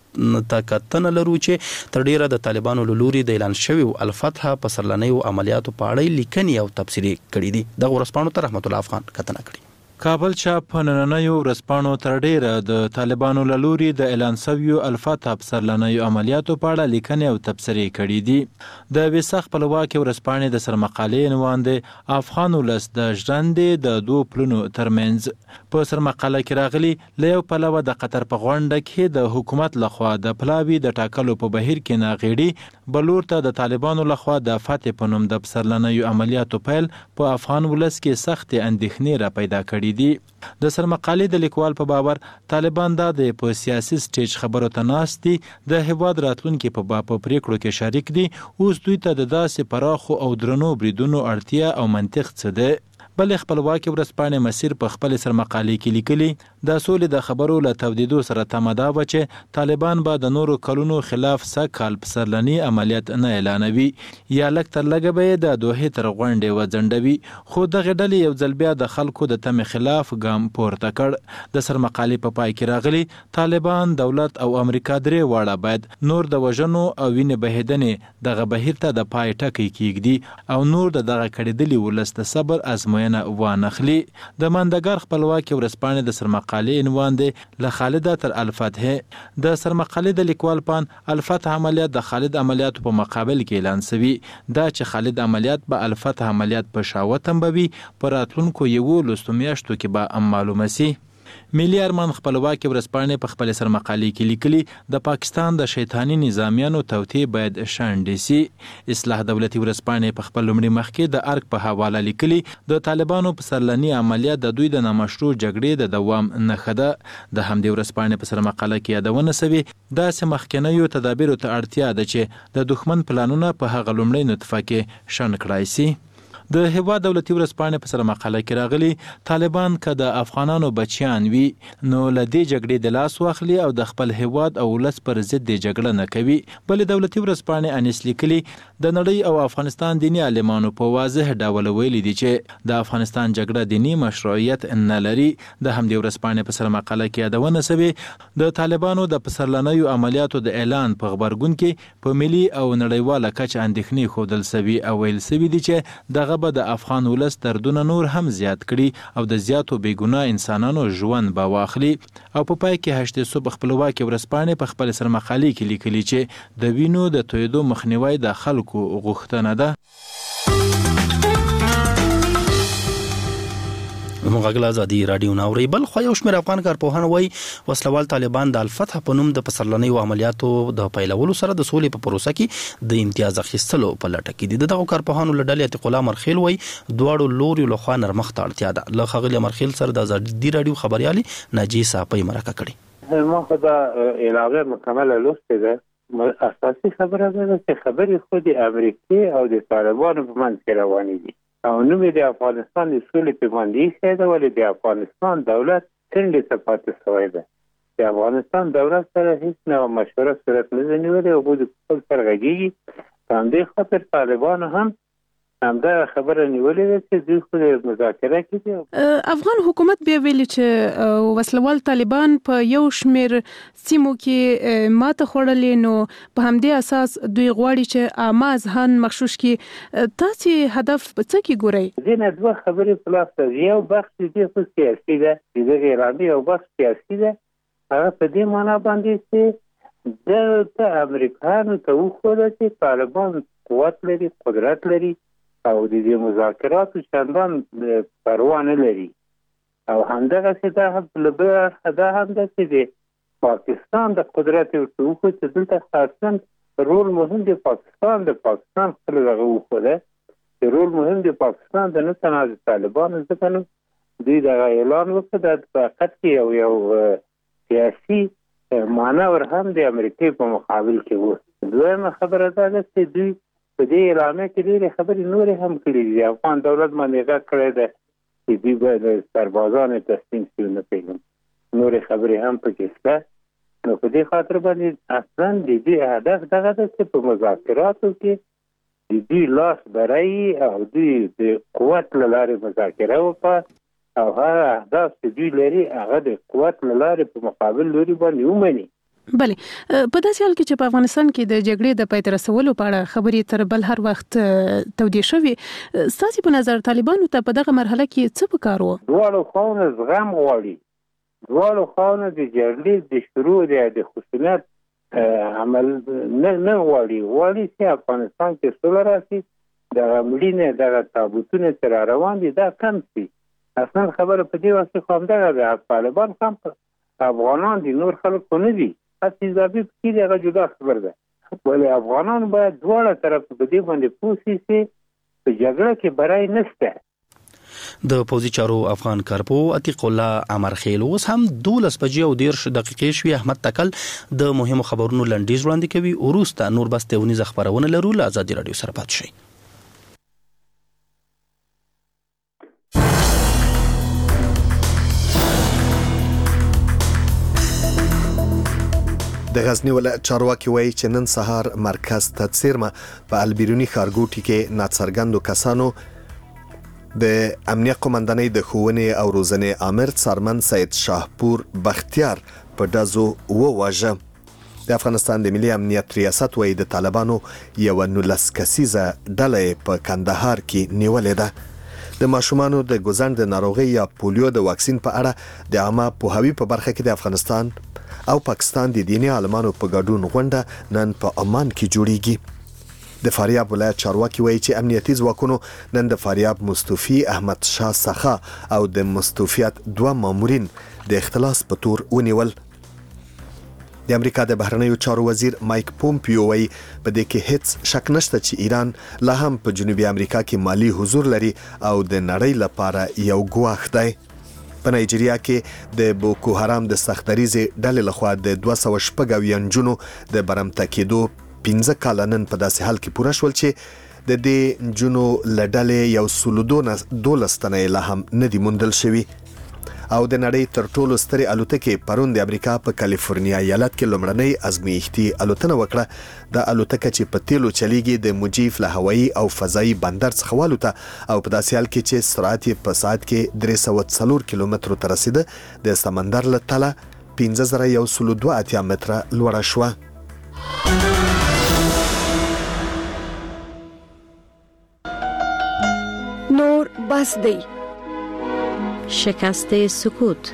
کتنه لرو چې تر ډیره د طالبانو له لوري د اعلان شوی الفتح په سرلنیو عملیاتو په اړه لیکنې او تبصرې کړې دي. د ورسپانو تر رحمت الله افغان کتنه کړې. کابل چاپ په نننیو ورځپاڼو تر ډیره د طالبانو له لوري د اعلان شویو الفتح په سرلنیو عملیاتو په اړه لیکنې او تبصرې کړې دي. د وسخ خپلواکي ورځپاڼې د سرمقالې عنوان دی افغان ولس د ژرندې د دوو پلونو ترمنځ. په سرمقاله کې راغلي له یو پلوه د قطر په غونډه کې د حکومت لخوا د پلاوي د ټاکلو په بهیر کې ناغېړي بلور ته د طالبانو لخوا د فتح په نوم د سرلنیو عملیاتو پیل په افغان ولس کې سخت اندېښنې را پیدا کړي دي. د سرمقالې د لیکوال په باور طالبان دا د په سیاسي سټیج خبرو ته ناست دي د هیواد راتلونکي په باب پریکړو کې شریک دي. اوس دوی ته د داسې پراخو او درنو بریدونو اړتیا او منطق څه ده. بل خپلواکي ورځپاڼې مسیر په خپل سرمقالې کې لیکلي د سولې د خبرو له تودیدو سره تمه دا وه چې طالبان به د نورو کلونو خلاف سږ کال په سرلني عملیات نه اعلانوي یا لږ تر لږه به یې د دوحې تر غونډې وځنډوي. خو دغې ډلې یو ځل بیا د خلکو د تمې خلاف ګام پورته کړ. د سرمقالې په پای کې راغلي طالبان دولت او امریکا درې واړه باید نور د وژنو او وینې بهیدنې دغه بهیر ته د پای ټکی کیږدي او نور د دغه کړېدلي ولس د صبر ازموینه وانخلي. د ماندګار خپلواکي ورځپاڼې د سرمقالې عنوان دی له خالده تر الفتح. د سرمقالې د لیکوال پان الفتح عملیات د خالد عملیاتو په مقابل کې اعلان شوي دا چې خالد عملیات به الفتح عملیات په شاوه تنبوي په راتلونکو یو لسو میاشتو کې به معلومه سي. ملي ارمان خپلواکي ورځپاڼې په خپل سرمقالې کې لیکلي د پاکستان د شیطاني نظامیانو توطئې باید شانډې سي. اصلاح دولتي ورځپاڼې په خپل لومړي مخ کې د ارګ په حواله لیکلي د طالبانو په سرلني عملیات د دوی د نامشروع جګړې د دوام نښه ده. د همدې ورځپاڼې په سرمقاله کې یادونه شوې داسې مخکینیو تدابیرو ته اړتیا ده چې د دښمن پلانونه په هغه لومړۍ نطفه کې شنډ کړای سي. د هیواد دولتي ورځپاڼې په سرمقاله کې راغلي طالبان که د افغانانو بچیان وي نو له دې جګړې د لاس واخلي او د خپل هیواد او ولس پر ضد د جګړه نه کوي. بلې دولتي ورځپاڼې انیس لیکلي د نړۍ او افغانستان دیني عالمانو په واضح ډول ویلي دي چې د افغانستان جګړه دیني مشروعیت نه لري. د همدې ورځپاڼې په سرمقاله کې یادونه شوې د طالبانو د پسرلنیو عملیاتو د اعلان په غبرګون کې په ملي او نړیواله کچه اندېښنې ښودل شوي او ویل شوي دي چې دغه به د افغان ولس دردونه نور هم زیات کړي او د زیاتو بېګناه انسانانو ژوند به واخلي. او په پای کې هشت صبح خپلواکي ورځپاڼې په خپل سرمقالې کې لیکلي چې د وینو د تویدو مخنیوی د خلکو غوښتنه ده. مغاغل ازادي رادیو ناوري. بل خو یو شمېر افغان کارپوهان وایي وسلوال طالبان د الفتح په نوم د پسرلنیو عملیاتو د پیلولو سره د سولې په پروسه کې د امتیاز اخیستلو په لټه کې دي. دغه کارپوهانو له ډلې عتیق الله مرخیل وایي دواړو لوریو لخوا نرمښت ته اړتیا ده. له ښاغلي مرخیل سره د ازادي رادیو خبريالي ناجي صاحب مرکه کړې. ما خو دا علاوه مکمله لوستې ده. اساسي خبره ده چې خبرې خو د امریکای او د طالبانو په منځ کې روانې دي او نوم د افغانستان د سولې پیماندهي ښه ده ولې د افغانستان دولت څنډې ته پاتې شوی ده. د افغانستان دولت سره هیڅ نه مشوره صورت نه ده نیولې او خپل خپل سره غږیږي. په همدې خاطر طالبانو هم همدا خبره نیولې ده چې دوی خو د مذاکره کې دي. افغان حکومت بیا ویلي چې وسلوال طالبان په یو شمېر سیمو کې ماته خوړلې نو په همدې اساس دوی غواړي چې عامه اذهان مغشوش کړي. تاسې هدف څه کې ګورئ؟ ځینې دوه خبرې په لاس ته یو بخش دې خو سیاسي ده چې دغه اعلامي او بخش سیاسي ده. هغه په دې معنا باندې چې دلته امریکایانو ته وښوده چې طالبان قوت لري قدرت لري او د دې مذاکراتو چندان پروا نه لري. او همدغسې دا هم له بله اړخه دا هم ده چې د پاکستان د قدرت ورته وښود چې دلته خاصا رول مهم د پاکستان د پاکستان خپل دغه وښوده چې رول مهم د پاکستان د نه تنها د طالبانو ځکه نو دوی دغه اعلان وکړه دا په حقیقت کې یو یو سیاسي معنا ور هم د امریکای په مقابل کې و. دویمه خبره دا ده چې دوی په دې اعلامیه کې ډېرې خبرې نورې هم کړي دي. افغان دولت باندې غږ کړی ده چې دوی باید د سربازانو تسلیم شي نه پوهېږم نورې خبرې هم پکې شته. نو په دې خاطر باندې اصلا د دې هدف دغه ده چې په مذاکراتو کې د دوی لاس بری او دوی د قوت له لارې مذاکره وکړه او هغه اهداف چې دوی لري هغه د قوت له لارې په مقابل لوري باندې ومني. بله په داسې حال کې چې په افغانستان کې د جګړې د پای ته رسولو په اړه خبرې تر بل هر وخت تودې شوې، ستاسو په نظر طالبانو ته په دغه مرحله کې څه پکار وو؟ دواړو خواوو زغم غواړي، دواړو خواوو د جګړې د شروع د خصوصیت عمل نه نه غواړي غواړي چې افغانستان کې سوله راشي، د ملينه د تابوتونه تر روان دي دا کم شي. اصلا خبره په دې واسطه کوم دا طالبان هم افغانان دي، نور خلک نه دي، اصلي ځابې کې دغه جدا خبر ده. ولې افغانان باید دواړه طرف په دې باندې پوښي چې په جګړه کې برای نشته. د پوزي چارو افغان کارپو عتیق الله امرخیل اوس هم دولس بجې او دیرش دقیقې شوي. احمد تکل د مهمو خبرونو لنډیز وړاندې کوي. وروسته نور بس تونیز خبرونه لرو. له ازادي رادیو سره پات شئ. د غزنی ولایت چارواکي وایي چې نن سهار مرکز تدسیرمه په البیرونی ښارګوټي کې ناڅرګندو کسانو د امنیه قومندانۍ د ښوونې او روزنې امر څارمن سید شاهپور بختیار په ډزو وواژه. د افغانستان د ملي امنیت ریاست وایي د طالبانو یو نولس کسیزه ډله په کندهار کې نیولې ده. د ماشومانو د ګوزند ناروغي یا پولیو د واکسین په اړه د عامه پوهاوي په برخه کې د افغانستان او پاکستان د دیني عالمانو په ګډون غونډه نن په عمان کې جوړیږي. د فاریاب ولایت چارواکي وایي چې امنیتي ځواکونو نن د فاریاب مستوفي احمد شاه سخا او د مستوفیت دوه مامورین د اختلاس په تور ونیول. د امریکا د بهرنیو چارو وزیر مایک پومپیو وایي په دې کې هیڅ شک نشته چې ایران لا هم په جنوبي امریکا کې مالی حضور لري او د نړۍ لپاره یو ګواښ دی. په نایجیریا کې د بوکو حرام د سختریزې ډلې لخوا د دوه سوه شپږ اویا نجونو د برمته کېدو پنځه کاله نن په داسې حال کې پوره شول چې د دې نجونو له ډلې یو سلو دولس تنه لا هم نه دي موندل شوي. او د نړۍ تر ټولو سترې الوتکې پرون د امریکا په کالیفورنیا ایالت کې لومړنۍ ازمایښتي الوتنه وکړه. د الوتکه چې په تیلو چلیږي د مجیف له هوایي او فضایي بندر څخه والوته او په داسې حال کې چې سرعت په ساعت کې درې سوه څلور کیلومترو ته رسیده د سمندر له تله پنځه زره یو سل دوه اتیا متره لوړه شوه. نور بس دی شکست سکوت.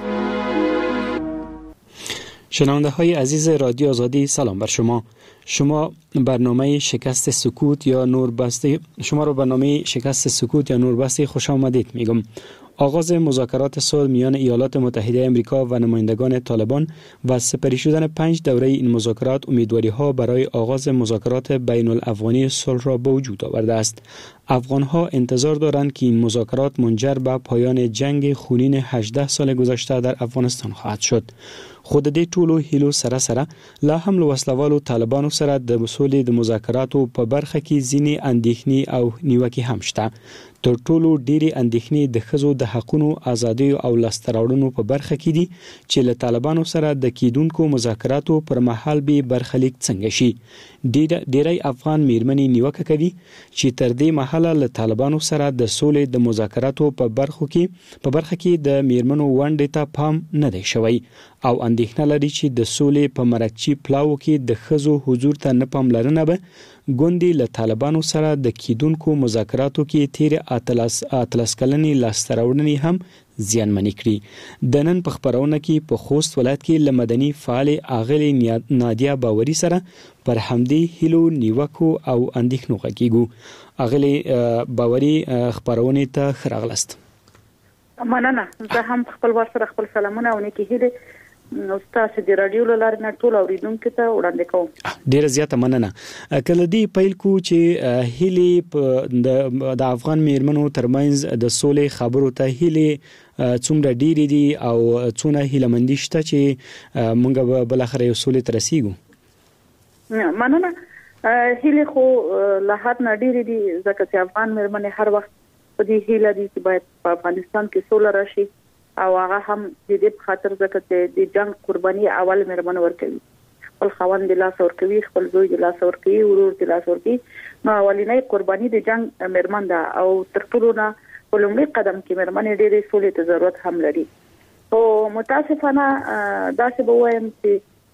شنونده های عزیز رادیو آزادی سلام بر شما. شما برنامه شکست سکوت یا نوربسته شما رو برنامه شکست سکوت یا نوربسته خوش آمدید میگم. آغاز مذاکرات صلح میان ایالات متحده آمریکا و نمایندگان طالبان و سپری شدن پنج دوره این مذاکرات امیدواری ها برای آغاز مذاکرات بین الافغانی صلح را به وجود آورده است. افغان ها انتظار دارند که این مذاکرات منجر به پایان جنگ خونین هجده سال گذشته در افغانستان خواهد شد. خود دې ټولو هیلو سره سره لا هم له وسلوالو طالبانو سره د وسولې د مذاکراتو په برخه کې ځینې اندېښنې او نیوکې هم شته. تر ټولو ډېرې اندېښنې د ښځو د حقونو، ازادیو او لاسته راوړنو په برخه کې دي چې له طالبانو سره د کیدونکو مذاکراتو پر مهال به برخلیک څنګه شي. ډېری افغان میرمنې نیوکه کوي چې تر دې مهاله له طالبانو سره د سولې د مذاکراتو په برخو کې په برخه کې د میرمنو ونډې ته پام نه دی شوی او اندېښنه لري چې د سولې په مرکچی پلاو کې د ښځو حضور ته نه پاملرنه به ګوندې له طالبانو سره د کیدونکو مذاکراتو کې تیر اتلس اتلس کلنې لاسته راوړنې هم زیانمنې کړي. د نن په خبرونه کې په خوست ولایت کې له مدني فعال اغلی نادیا باوري سره پر همدې هیلو نیوکو او اندېښنو غږیږو. اغلی باوري خبرونه ته خراغلست. مننه. زه هم خپل ور سره خپل سلامونه او نیکی هیله نو تاسو د رادیو لاره نه ټول اوریدونکو ته وړاندې کوم. ډیره زیاته مننه. کله دی پیل کو چې هیلې د افغان میرمنو ترمنځ د سولې خبرو ته هیلې څومره ډیرې دي او څونه هیلمندي شته چې مونږ به بل اخر یو سولې ته رسیږو. مننه. هیلې خو له حد نه ډیرې دي ځکه چې افغان میرمنې هر وخت په دې هیله دي چې باید په افغانستان کې سوله راشي او هغه هم د دې په خاطر ځکه چې د جنگ قرباني اول میرمن ورکوي، خپل خاوند د لاس ورکوي، خپل زوی د لاس ورکوي، ورور د لاس ورکوي. نو اولینې قرباني د جنگ میرمن ده او تر ټولو نه په لومړي قدم کې میرمن ډېرې سولې ته ضرورت هم لري. او متاسفانه داسې به وایم چې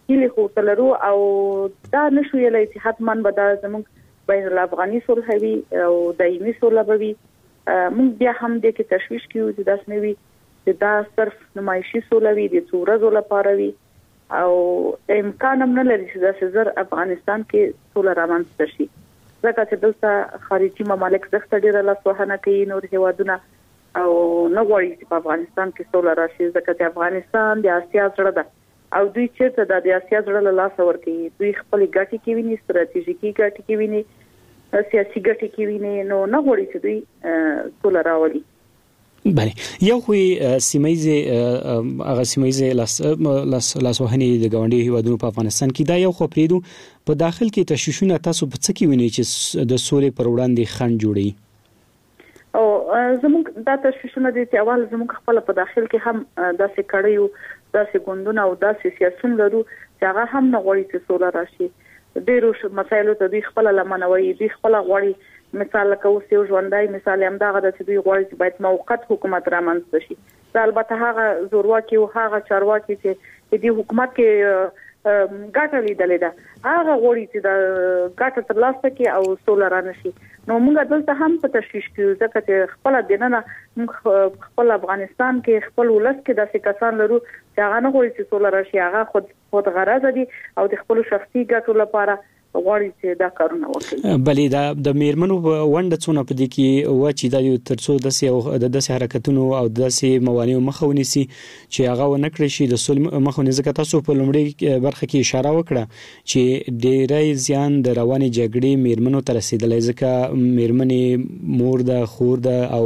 هیله خو تلرو او دا نشو یلای چې حتما به دا زموږ بین الافغاني صلح وي او دایمي صلح به وي. موږ بیا هم د کې تشویش کیو چې دا سنوي چې دا صرف نمایشي صلح وي د څو ورځې لپاره وي او امکان هم نه لري چې دا زر افغانستان کې صلح رامنځته شي ځکه چې دلته خارجي ممالک زخت ډیره لاسوهنه کوي نور هیوادونه او نه غواړي چې په افغانستان کې صلح راشي ځکه چې افغانستان د آسیا زړه ده او دوی چیرته د آسیا زړه له لاسه ورکوي دوی خپل ګټې کې ویني ستراتیژیکي ګټې کې ویني سیاسي ګټې کې ویني نو نه غواړي چې دوی صلح راولي. بله یو خو سیمایي هغه سیمایي لاس لاسوهنې د ګاونډي هیوادونو په افغانستان کې دا یو خو پریدو په داخل کې تشویشونه تاسو په څه کې ویني چې د سولې پر وړاندې خنډ جوړي او زموږ دا تشویشونه دي چې اول زموږ خپل په داخل کې هم داسې کړیو داسې ګوندونه او داسې سیاسيون لرو چې هغه هم نه غواړي چې صلح راشي. ډیرو مسایلو ته دوی خپل لمنوي دوی خپل غواړي مثال لکه اوس یو ژوندۍ مثال هم دا غواړي چې دوی غواړي چې باید موقت حکومت رامنځته شي. دا البته هغه زورواکي او هغه چارواکي چې د حکومت کې ګټه لیدلې ده هغه غواړي چې دا ګټه ترلاسه کړي او صلح رانشي. نو موږ دلته هم په تشویش کې ځکه چې خپل دینه خپل افغانستان کې خپل ولس کې داسې کسان لرو چې هغه نه غواړي چې صلح راشي هغه خود خود غرض دي او د خپل شخصي ګټو لپاره غواړي چې دا کارونه وکړي. بلې دا د میرمنو ونده څونه په دې کې و چې د ترڅو د سیو د داسې حرکتونو او د داسې موانعو مخاوني سي چې هغه و نه کړی شي د صلح مخاوني ځکه تاسو په لومړي برخه کې اشاره وکړه چې ډېرای زیان د رواني جګړې میرمنو ته رسیدلې ځکه میرمنې مور د خور د او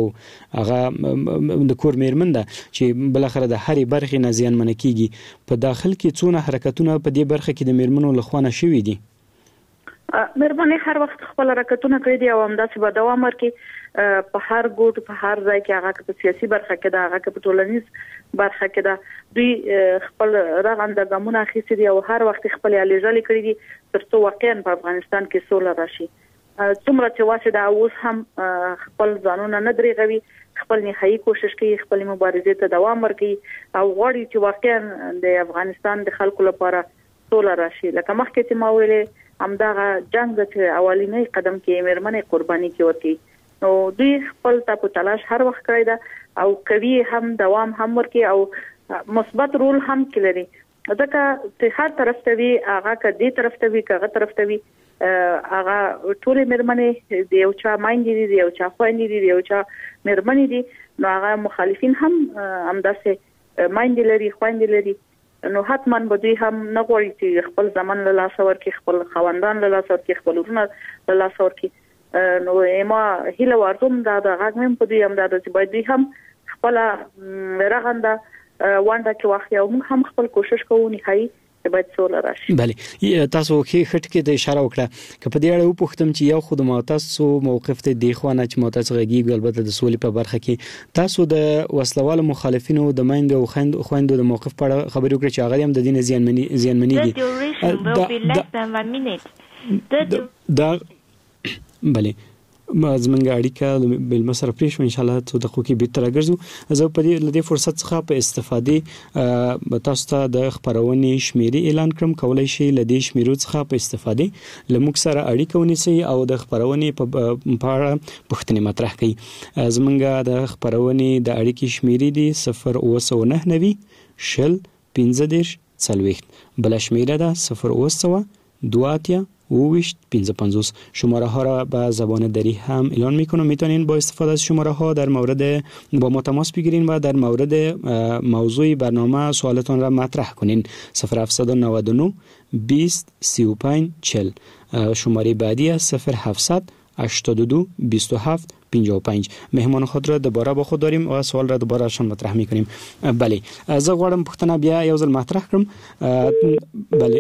هغه د کور میرمن ده چې بل اخر د هرې برخې نه زیان منکیږي. په داخل کې څونه حرکتونه په دې برخه کې د میرمنو لخوا نه شوي دي؟ مېرمنې هر وخت خپل حرکتونه کړی دي او همداسې به دوام ورکړي په هر ګوټ په هر ځای کې هغه په سیاسي برخه کې دا هغه په ټولنیز برخه کې دا دوی خپل رغنده ګامونه اخیستي دي او هر وخت خپل الیژلې کړی دي ترڅو واقعا په افغانستان کې صلح راشي. څومره چې واسه دا اوس هم خپل ځانونه نه درېږي خپل نهایي کوشش کوي خپل مبارزې ته دوام ورکړي او غواړي چې واقعا د افغانستان د خلکو لپاره صلح راشي. لکه مخکې چې ما ویلې همدغه جنگ د اولینی قدم کې میرمنې قرباني کوي نو دوی خپل تاسو تلاش هر وخت کړی دا او کوي هم دوام هم ورکي او مثبت رول هم کړی ځکه چې هر طرف ته وی هغه کدي طرف ته وی کغه طرف ته وی هغه ټول میرمنې د یو چا مایندې دي یو چا خويندې دي یو چا میرمنې دي نو هغه مخالفین هم همداسې مایندې لري خويندې لري نو حتما به دوی هم نه غواړي چې خپل ځمن له لاس ورکړي خپل خواندان له لاس ورکړي خپل ورونه له لاس ورکړي. نو ما هیله ورته دا د غږم په دوی هم دا چې باید دوی هم خپل رغنده وانده کې واخلي او موږ هم خپل کوشش کوو نهایي باید صلح راشي. بله تاسو کې خټ کې د اشاره وکړه که په دې اړه وپوښتم چې یو خود معترضو موقف ته دی خو نه چې معترض غږیږي البته د سولې په برخه کې تاسو د وسلوالو مخالفینو د مایندو او خويندو د موقف په اړه خبرې وکړئ چې هغه هم د دین زیانمنی زیانمنی دي. دا بله زمونږ اړیکه بل مسر پریش ان شاء الله څو دقیقو کې به تر راګرځو زه په دې لدې فرصت څخه په استفادې تاسو ته د خبرونې شمیرې اعلان کړم کولای شي لدې شمیرو څخه په استفادې لموږ سره اړیکه ونیسئ او د خبرونې په اړه پوښتنې مطرح کړئ. زمونږ د خبرونې د اړیکې شمیرې دي صفر اوه نه نوي شل پنځه دېرش څلوېښت بل شمیره ده صفر اوه دو اتیا ویشت پنځه پنځوس. شماره ها را به زبان دری هم اعلان میکنم. میتونین با استفاده از شماره ها در مورد با ما تماس بگیرین و در مورد موضوع برنامه سوالتان را مطرح کنین. صفر هفتصد و نود و نه بیست سی و پنج چهل. شماره بعدی است صفر هفتصد هشتاد و دو بیست و هفت پنجاه و پنج. مهمان خود را دوباره با خود داریم و سوال را دوباره شان مطرح میکنیم. بله زه غواړم پوښتنه بیا یو ځل مطرح کړم. بله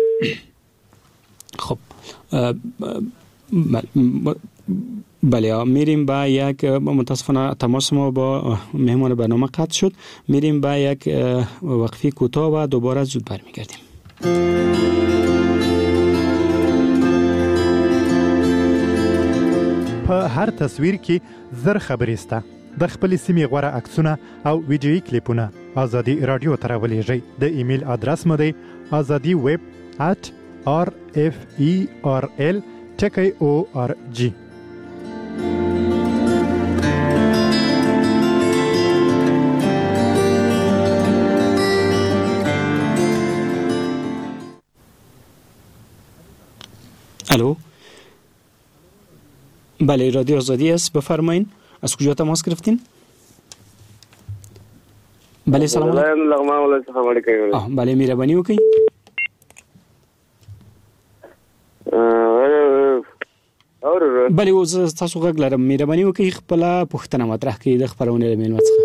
خب بله میریم با یک متاسفانه تماس ما با مهمان برنامه قطع شد. میریم با یک وقفه کوتاه و دوباره زود برمیگردیم. په هر تصویر کې زر خبرې سته. د خپل سیمې غوړه عکسونه او ویډیویي کلیپونه ازادي رادیو ته راولېږئ. د ایمیل ادرس مو دی آزادی وب at r f e r l تکی او آر جی. الو بله رادیو آزادی است، بفرمایید. از کجا تماس گرفتین؟ بله سلام علیکم. آه بله مهربانی وکړئ. بله اوس تاسو غږ لرم، مهرباني وکړئ خپل پوښتنه مطرح کړئ د خبرونه له میلمه څخه.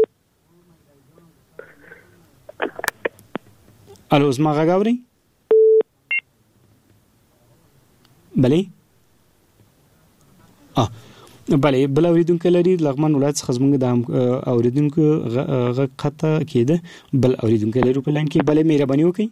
الو زما غږ اورئ؟ بله اه بله بل اوریدونکو لري لغمان ولایت څخه زموږ د اوریدونکو غږ قطع کېده. بل اوریدونکو لري په لاین کې. بله مهرباني وکړئ.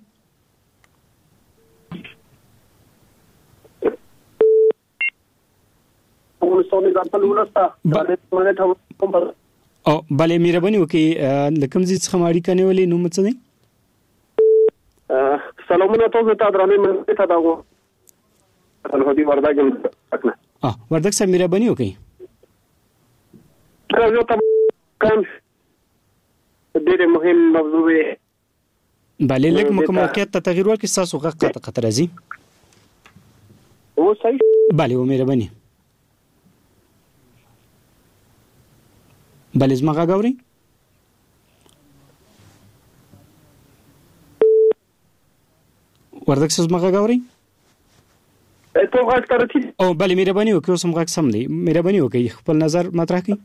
او بله مهرباني وکړئ لکم زی څخه ماړی کنه ولې نوم څه دی؟ سلامونه تاسو ته درنه مننه ته داغو الهدي وردګ اکنه اه وردګ سره مهرباني وکړئ. راځو ته کوم ډېر مهم موضوع دی. بله لکه موقعیت ته تغییر ورکړئ تاسو غږ قطع قطع راځي. او صحیح بله و مهرباني. بله زما غږ اورئ؟ وردګ سره زما غږ اورئ؟ ته غږ ترتیب او بله مهرباني وکړئ اوس هم غږ سم دی. مهرباني وکړئ خپل نظر مطرح کړئ.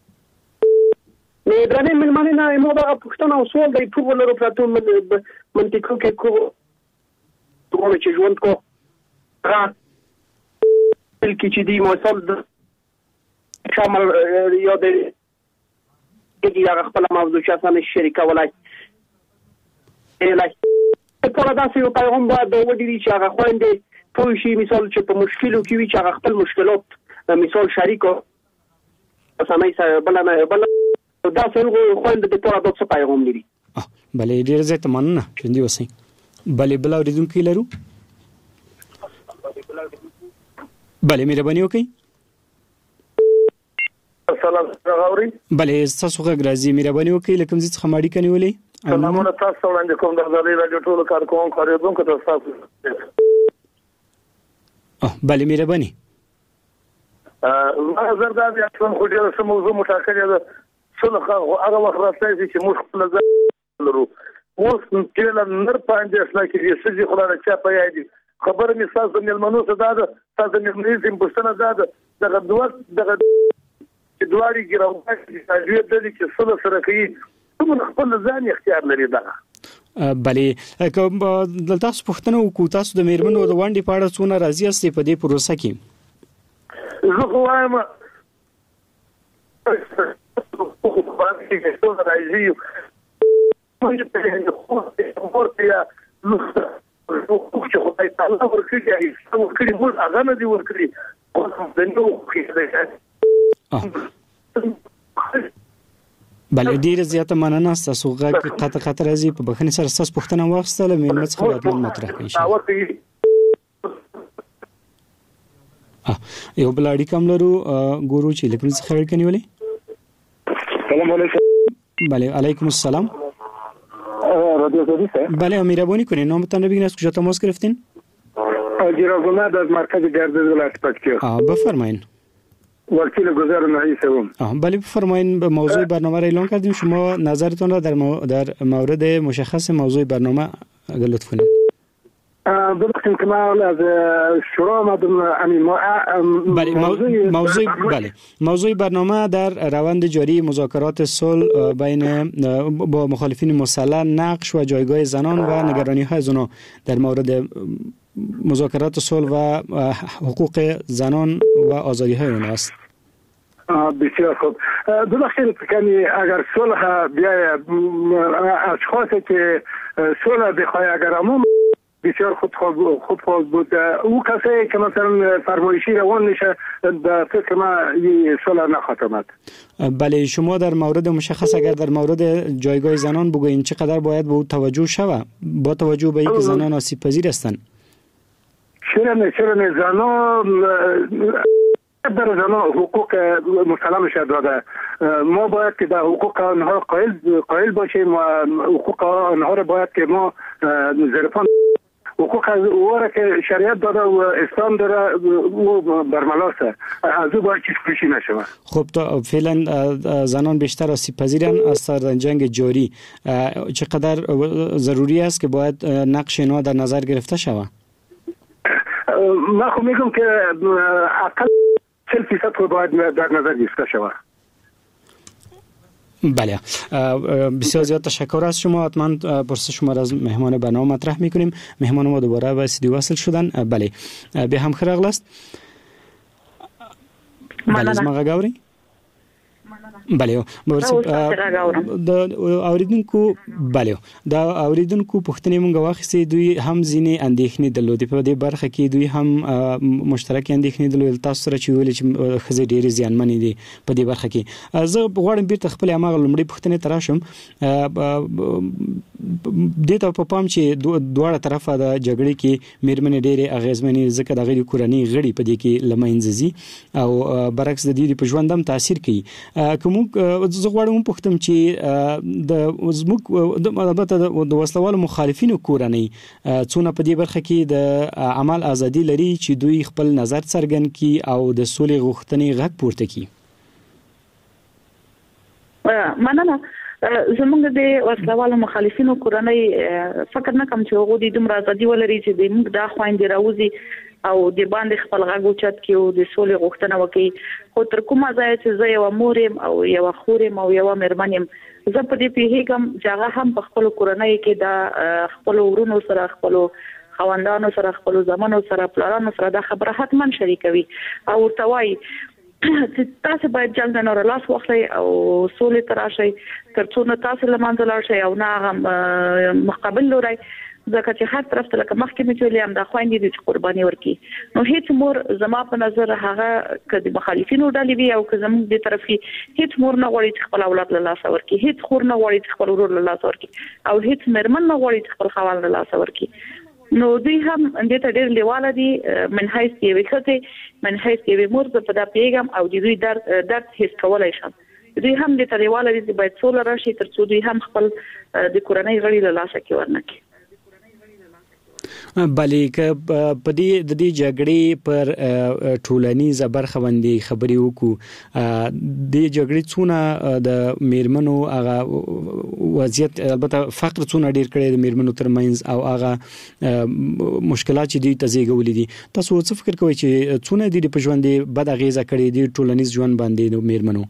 نو درنه ملمنه نه مو دا پښتنه او سوال دی ټول ولر پراتو منطقو کې کو ټول چې ژوند کو را بل کې چې دی موصل شامل یو دی چې هغه خپل موضوع شاسنه شریکه ولای الای په دا څه یو پیغام باید ودی چې هغه خويندې په شي مثال چې په مشکلو کې وي چې هغه خپل مشکلات مثال شریکو اسانه یې بل نه بل دا څنګه خويندې د پوره د څه پیغام لري. بله ډیر زه تمنه چوندې وسی. بله بل اوریدونکو لرو؟ بله مهرباني وکړئ. السلام علیکم. بله تاسو غږ راځي مهرباني وکړئ لکه زه څه ماړی کني ولې؟ سلامونه تاسو وړاندې کوم د غزاري رادیو ټول کارکونکو اوریدونکو ته تاسو. اه بله مهرباني. ما زر دا بیا څنګه خو ډیره سم موضوع متأکد ده څنګه هغه وخت راځي چې موږ خپل ځل لرو اوس چې نر پاندې اسلا کې سږي خلانه چا په یادي خبر می تاسو د ملمنو څخه دا تاسو د ملمنو زم پښتنه دا دغه دوه دغه دواري ګراوه چې د دې چې څه سره کوي کوم خپل ځان اختیار لري دا. بله کوم د تاسو پښتنه او کو تاسو د میرمنو د وانډي پاړه څونه راضي استي په دې پروسه کې؟ زه خو وایم خو باندې چې څو راځي موږ په دې خو ورته نو چې خدای تعالی ورکړي چې ورکړي موږ هغه نه دی ورکړي خو د نو کې بله ډیره زیاته مننه تاسو غږ قطع قطع راځي په بخښنې سره تاسو پوښتنه واخیستله مېلمه څخه راتلل مطرح کړئ. یو بل اړیکه هم لرو ګورو چې لکه څه خبرې کوي ولې. سلام علیکم. بله علیکم السلام. رادیو زدی سه. بله مهربانی کنین نامتان رو بگین از کجا تماس گرفتین؟ جیراگومد از مرکز گردش ولایت پکتیا. آه بفرمایین. وکیل گذار نهایی سوم. آه بله بفرمایین. به موضوع برنامه را اعلان کردیم شما نظرتون را در مو... در مورد مشخص موضوع برنامه اگر لطف کنین. ببخشید که من از شروع آمدم بله موضوع موضوع بله موضوع برنامه در روند جاری مذاکرات صلح بین با مخالفین مسلح نقش و جایگاه زنان و نگرانی های زنان در مورد مذاکرات صلح و حقوق زنان و آزادی های اونها است. بسیار خوب. ببخشید که اگر صلح بیاید اشخاصی که صلح بخواه اگر عموم بسیار خوب خوب خوب بود. او کسی که مثلا فرمایشی روان میشه در فکر ما این صلح نخواهد آمد. بله، شما در مورد مشخص اگر در مورد جایگاه زنان بگوین چقدر باید به او توجه شود با توجه به اینکه زنان آسیب پذیر هستند؟ چرا نه چرا نه زنان در زنان حقوق مسلمش داده. ما باید که در حقوق آنها قائل قائل باشیم و حقوق آنها را باید که ما زرفان حقوق از او که شریعت داده و اسلام داره او برملاسه از او باید چیز کشی نشود. خب تا فعلا زنان بیشتر آسیب پذیرن از سر جنگ جاری. چقدر ضروری است که باید نقش اینا در نظر گرفته شود؟ من خب میگم که اقل چهل فیصد خود باید در نظر گرفته شود. بله، بسیار زیاد تشکر از شما. حتما پرسش شما را از مهمان برنامه مطرح میکنیم. مهمان ما دوباره به استودیو وصل شدن. بله، به هم خیر اغلاست. بله، از ما غاوري. بله، د اوریدونکو بله د اوریدونکو پښتنې مونږ واخیسې دوی هم ځینې اندېښنې درلودې په دې برخه کې دوی هم مشترک اندېښنې درلودې تاسو سره چې ویل چې خزې ډېرې زیانمنې دي په دې برخه کې. زه غواړم بیرته خپل هغه لومړی پښتنې ته راشم. دې ته په پام چې دواړه طرفه د جګړې کې میرمنې ډېرې اغېزمنې ځکه د غیر کورنۍ غړي په دې کې لمنځه ځي او برعکس د دې په ژوند هم تاثیر کوي. کوم زه غواړم پوښتم چې د زموږ البته د وسلوالو مخالفینو کورنۍ څونه په دې برخه کې د عمل ازادي لري چې دوی خپل نظر څرګند کړي او د سولې غوښتنې غږ پورته کړي؟ مننه. زمونږ د وسلوالو مخالفینو کورنۍ فکر نه کوم چې هغه د دومره ازادي ولري چې د موږ د خويندې راوځي او د باندې خپل غږ اوچت کړي او د سولې غوښتنه وکړي. خو تر کومه ځای چې زه یو مورم او یو خورم او یو مېرمنم زه په دې پیهېږم چې هغه هم په خپل کورنۍ کې د خپل ورونو سره خپل خواندانو سره خپل زمانو سره پلانونو سره د خبره حتما شریکوي او ورته وایي تاسو باید جلد نه لاس واخلئ او سولې تراشئ ترڅو نه تاسو لمانځل شئ او نه مقابل لوري ځکه چې هر طرف ته لکه مخکې مې ویلم د خويندې د قرباني ورکی. نو هیڅ مور زما په نظر هغه کدي مخالفینو ډلې وي او که زموږ د طرفي هیڅ مور نه غواړي چې خپل اولاد له لاس ورکی، هیڅ خور نه غواړي چې خپل ورور له لاس ورکی او هیڅ مېرمن نه غواړي چې خپل خاوند له لاس ورکی. نو دوی هم دې ته ډېر لیواله دي من حیث یوې ښځې من حیث یوې مور زه په دا پیغام او د دوی درد درد حس کولای شم. دوی هم دې ته لیواله دي چې باید سوله راشي ترڅو دوی هم خپل د کورنۍ غړي له لاسه کې ورنکړي. بلې که په دې د دې جګړې پر ټولنیزه برخه باندې خبرې وکړو، د جګړې څونه د میرمنو هغه وضعیت البته فقر څونه ډیر کړی د میرمنو ترمنځ او هغه مشکلات چې دوی ته زیږولې دي، تاسو څه فکر کوئ چې څونه د په ژوند بد اغیزه کړې دي ټولنیز ژوند باندې د میرمنو؟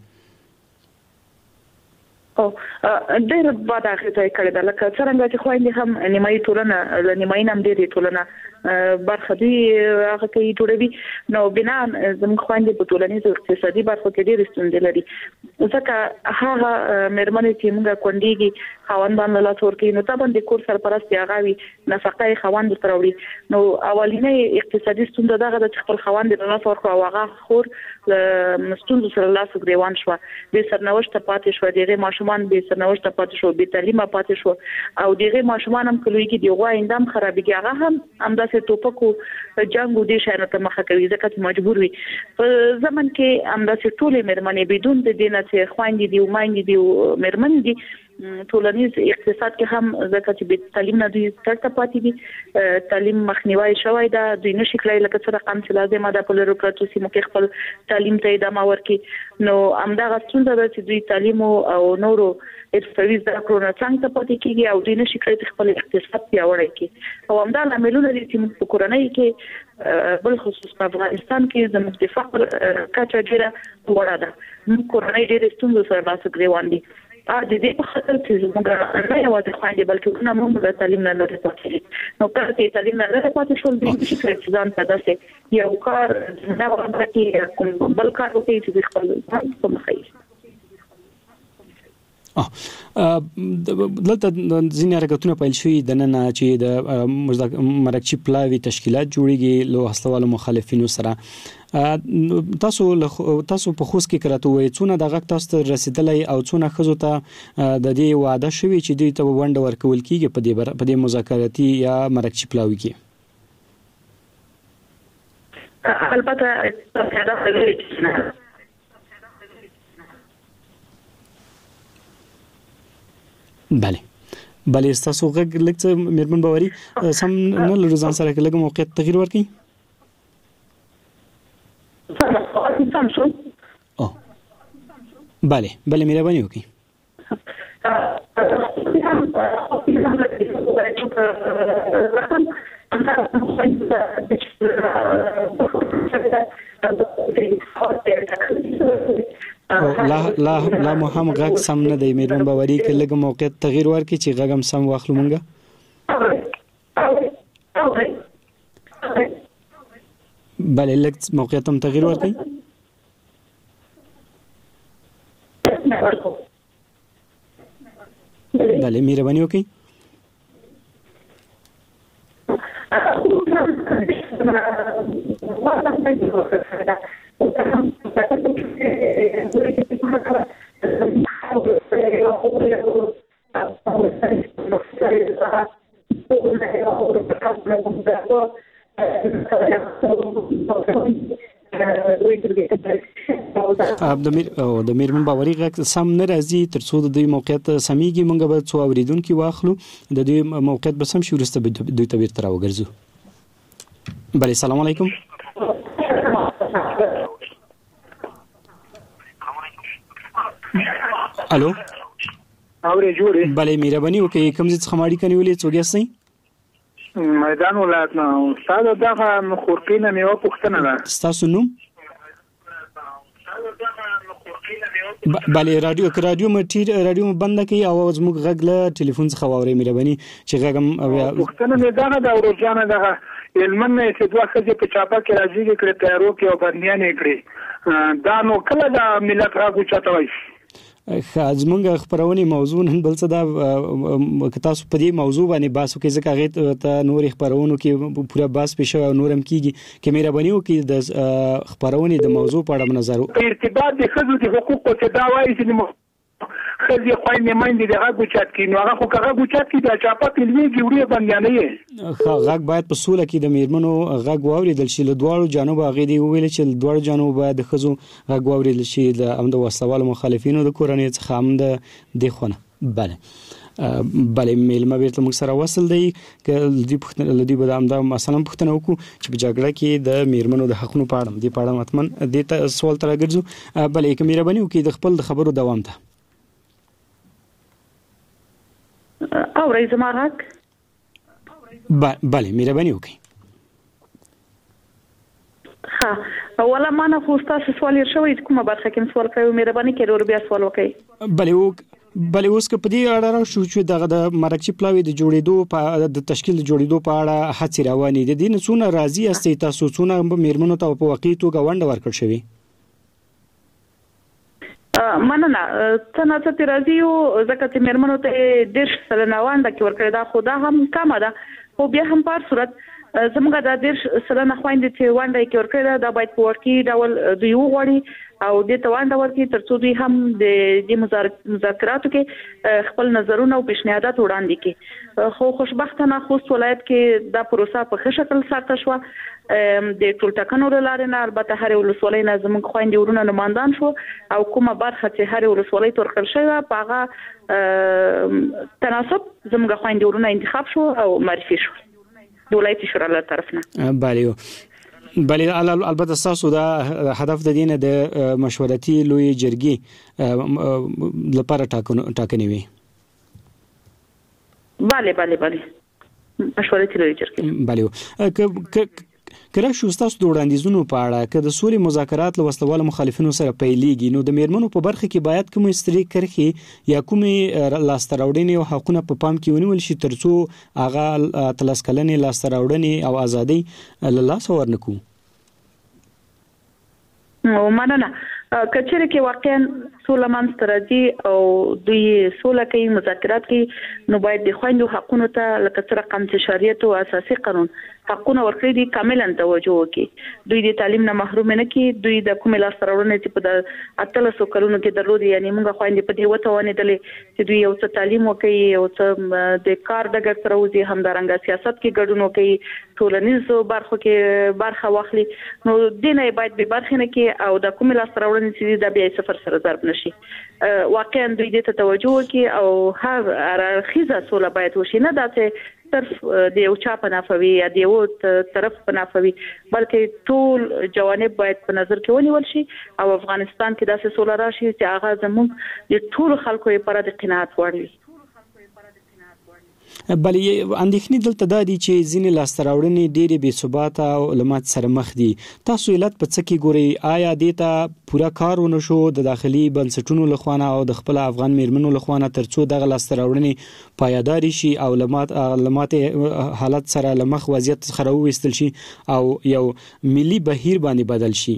او ډېر بد اغیزه کړې ده لکه څنګه چې خويندې هم نیمایي ټولنه نیمایي نم ډېرې ټولنه برخه دی هغه کې جوړوي. نو بنا زموږ خويندې په ټولنیز اقتصادي برخه کې ډېر ستونزې لري ځکه هغه مېرمنې چې موږ کونډيږي خواندان له لاسور کې نو طبعا د کور سرپرست هغه وي نفقه خواند تر وړي. نو اولینه اقتصادي ستونزه دغه د خپل خواند له لاسور خو هغه خور ستونزه سره لاس غریوان شو به سرنوشت پاتې شو دغه ماشومان به سرنوشت پاتې شو به تعلیمه پاتې شو او دغه ماشومان هم کلوي کې دی غوا اندام خرابېږي هغه هم همداسې ټوپکو جنگ دي شانه ته مخه کوي ځکه چې مجبور وي په زمن کې همداسې ټولې مېرمنې بدون د دینه چې خويندې دی او مايندې دی مېرمن دي ټولنیز اقتصاد کې هم ځکه چې به تعلیم نه دوی ترته پاتې دي تعلیم مخنیوي شوی دا دوی نشي کولای لکه څه رقم چې لازمه ده په لرو پروتو سیمو کې خپل تعلیم ته ادامه ورکړي. نو همدغه ستونزه ده چې دوی تعلیم او نورو ارتباطي زده کړو نه څنګه پاتې کیږي او دوی نشي کولای خپل اقتصاد پیاوړی کړي او همدا لاملونه دي چې په کورنۍ کې بل خصوص په افغانستان کې زموږ د فقر کچه ډیره وړه ده. موږ کورنۍ ډېر ستونزې سره لاس ګریوان دي ا د دې په خاطر چې موږ نه یوازې خويندې بلکې موږ موږ تعلیم نه لري پاتې نو کله چې تعلیم نه لري پاتې شول د شي چې ځان ته داسې یو کار نه ورته کوم بل کار وکړي چې خپل په مخې. دلته ځینې حرکتونه پیل شوي د نن چې د مرکچی پلاوي تشکیلات جوړیږي له هستوالو مخالفینو سره. تاسو تاسو په خوست کې کراته وای څونه د غږ تاسو ته رسیدلای او څونه خزو ته د دې وعده شوی چې دوی ته ونډه ورکول کیږي په دې په دې مذاکراتي یا مرکچی پلاوي کې؟ البته بله بله تاسو غږ لکه مېرمن باوري سم نه لرو ځان سره لږ موقعیت تغییر ورکړي. او بله بله مهرباني وکړئ. لا لا لا مو هم غږ سم نه دی مېرمن باوري کې لږ موقعیت تغییر ورکړي چې غږ هم سم واخلو مونږه. بله لږ موقعیت هم تغییر ورکړي. بله مهرباني وکړئ. د میرمن باوري غږ سم نه راځي ترڅو د دې موقعیت سميږي مونږ به څو اوریدونکو واخلو د دې موقعیت به سم شي ورسته دوی ته بیرته راوګرځو. بله سلام علیکم. الو اورې جوړې بله مهرباني وکړئ کوم ځای څخه ماړی کنيولې څوک یاستئ؟ میدان ولایت نه استاد دغه خورقینه میوه پښتنه ده. تاسو نوم؟ بله رادیو که رادیو مټیر رادیو بند کړئ او زموږ غږ له ټلیفون څخه واورئ مهرباني چې غږ هم پښتنه مې دغه د اورجانه دغه علمن نه چې دوه خځې په چاپه کې راځي کړي تیارو کې او برنیان کړي دا نو کله د ملت راغو چاته وایي. زمونږ خبرونه موضوع نن بل څه دا که تاسو په دې موضوع باندې باسو کې ځکه هغه ته نور خبرونه کې پوره باس پېښه او نورم کیږي چې مهرباني وکړئ د خبرونه د موضوع په اړه نظر ارتباط د خځو د حقوقو ته دا وایي چې خځې خويندې مېندې دغه ګوچات کې نو هغه خو هغه ګوچات کې د چاپه کلمې جوړې باندې غږ باید په سوله کې د میرمنو غږ واوریدل شي له دواړو جانب هغه دی ویل چې له دواړو جانب باید د خزو غږ واوریدل شي د امد وسوال مخالفینو د کورنۍ څخه هم د دخونه. بله بله میلمه بیرته موږ سره وصل دی ک لدی پښتنه لدی بدام دا مثلا پښتنه وکړو چې په جګړه کې د میرمنو د حقونو په اړه دی په اړه متمن د ته سوال تر راګرځو. بله کوم مهرباني وکړئ د خپل د خبرو دوام ته. او رئیس مارک بله مهرباني وکړئ. ها ولا ما نه خو تاسو سوال یې شوی کومه برخه کې سوال کوي مهرباني کړئ ور بیا سوال وکړئ. بله وک بله اوس که په دې اړه را شو چې دغه د مرکچی پلاوي د جوړېدو په د تشکیل جوړېدو په اړه هڅې روانې دي د نسونه راضي استي تاسو څونه میرمنو ته په واقعي توګه ونډه ورکړ شوی؟ مننه څنګه چې راځي او ځکه چې میرمنو ته ډېر سلنه وانده کې ورکړی دا خو دا هم کمه ده خو بیا هم په صورت زموږ د ډېر سلنه خويندې چې وانده کې ورکړی دا باید په ورکی ډول دوی وغوړي او د توانده ورکی ترڅو دوی هم د مذاکراتو کې خپل نظرونه او پیشنهادات وړاندې کړي. خو خوشبختانه خوست ولایت کې دا پروسه په ښه شکل ساته شو د ټول ټاکنو لاره نه البته هر ولسوالۍ نه زموږ خويندې ورونه نمائندان شو او کومه برخه چې هر ولسوالۍ تورکل شوی په هغه تناسب زموږ خويندې ورونه انتخاب شو او معرفي شو د ولایتي شورا له طرف نه. بله بله البته تاسو دا هدف د دینه د مشورتي لوی جرګي لپاره ټاکنې وي. بله بله بله مشورتي لوی جرګي بله کله شو تاسو د وړاندیزونو په اړه که د سولې مذاکرات له وسلوالو مخالفینو سره پیلېږي نو د میرمنو په برخه کې باید کوم استری کرخي یا کومې لاستراوړنې او حقوقونه په پام کې ونیول شي ترڅو هغه تلس کلنې لاستراوړنې او ازادي له لاس ورنکو. مننه کچېره کې واقعا سوله منځته راځي او دوی سوله کوي مذاکرات کوي نو باید د خویندو حقونو ته لکه څه رقم چې شریعت او اساسي قانون حقونه ورکړي دي کاملا توجه وکړي دوی د تعلیم نه محروم نه کی دوی د کومه لاس راوړنې چې په د اتلسو کلونو کې درلودي یعنی موږ خويندې په دې وته ونه دلې چې دوی یو څه تعلیم وکړي او څه د کار دغه سره وځي همدارنګه سیاست کې ګډون وکړي ټولنیزو برخو کې برخه واخلي نو دینه باید به برخه نه کې او د کومه لاس راوړنې چې د بیا سفر سره ضرب نشي واقعا دوی دې ته توجه وکړي او هر اړخیزه سوله باید وشي نه داسې صرف د یو چا په نافوي یا د یو طرف په نافوي بلکې ټول جوانب باید په نظر کې ونیول شي او افغانستان کې داسې سوله راشي چې هغه زموږ د ټول خلکو لپاره د قناعت وړ وي بلې اندېښنې دلته دا دي چې ځینې لاسته راوړنې ډېرې بې ثباته او له ماتې سره مخ دي تاسو علت په څه کې ګورئ آیا دې ته پوره کار ونه شو د داخلي بنسټونو لخوا او د خپل افغان میرمنو لخوا ترڅو دغه لاسته راوړنې پایداري شي او له ماتې حالت سره له مخ وضعیت څخه راوویستل شي او یو ملي بهیر باندې بدل شي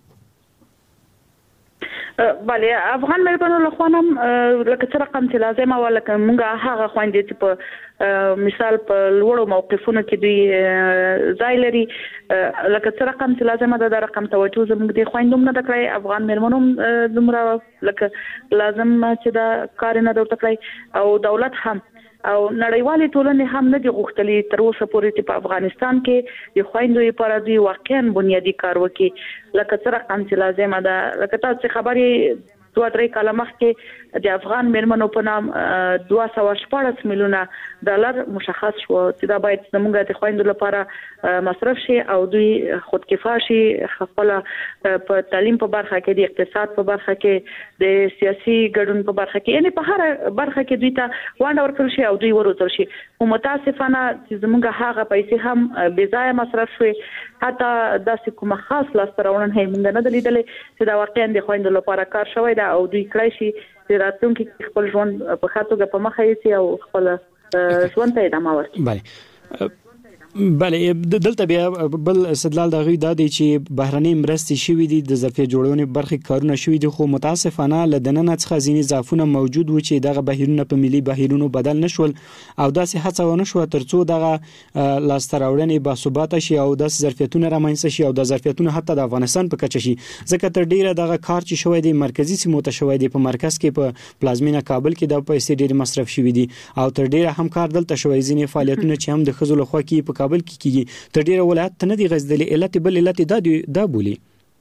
بله افغان ملګرو له خوانم لکه څه رقم چې لازمه ولکه موږ هغه خويندې چې په مثال په لوړو موقفونو کې دوی ځای لري لکه څه رقم چې لازمه ده د رقم توجه زموږ د خويندوم نه دکړای افغان مېرمنوم دومره لکه لازم چې دا کار نه درته کړی او دولت هم او نړیوالې ټولنې هم نه دي غوښتلي تر اوسه پورې چې په افغانستان کې د خويندو لپاره دوی واقعا بنیادی کار وکړي لکه څه رقم چې لازمه ده لکه تاسو خبرې دوه درې کاله مخکې د افغان میرمنو په نام دوه سوه شپاړس میلیونه ډالر مشخص شو چې دا باید زموږ د خويندو لپاره مصرف شي او دوی خودکفا شي خپل په تعلیم په برخه کې د اقتصاد په برخه کې د سیاسي ګډون په برخه کې یعنی په هر برخه کې دوی ته وانډ ورکړل شي او دوی وروتل شي او متاسفانه چې زموږ هغه پیسې هم بې ځایه مصرف شوي حتی داسې کومه خاص لاسته راوړنه هم نه ده لیدلې چې دا واقعا د خويندو لپاره کار شوی دی او دوی کړی شي چې راتلونکي خپل ژوند په خاطر په مخه یې او خپل ژوند ته ادامه ورکړي. بله بله دلته بیا بل استدلال دغه دا دی چې بهرنۍ مرستې شوې دي د ظرفیت جوړونې برخې کارونه شوې دي خو متاسفانه لدننه څخه ځینې ضعفونه موجود و چې دغه بهیرونه په ملي بهیرونو بدل نشول او داسې هڅه ونه شو ترڅو دغه لاسته راوړنې باثباته شي او د ظرفیتونو رامنځته شي او د ظرفیتونو حتی د افغانستان په کچه شي ځکه تر ډیره دغه کار چې شوی دی مرکزی سیمو ته شوی دی په مرکز کې په پلازمینه کابل کې د پیسې ډیر مصرف شوی دي او تر ډیره هم کار دلته شوی ځینې فعالیتونه چې هم د خزو لخوا کې په کابل کې کیږي تر ډیره ولایت ته نه دي غځدلې علت بل علت دا دا بولی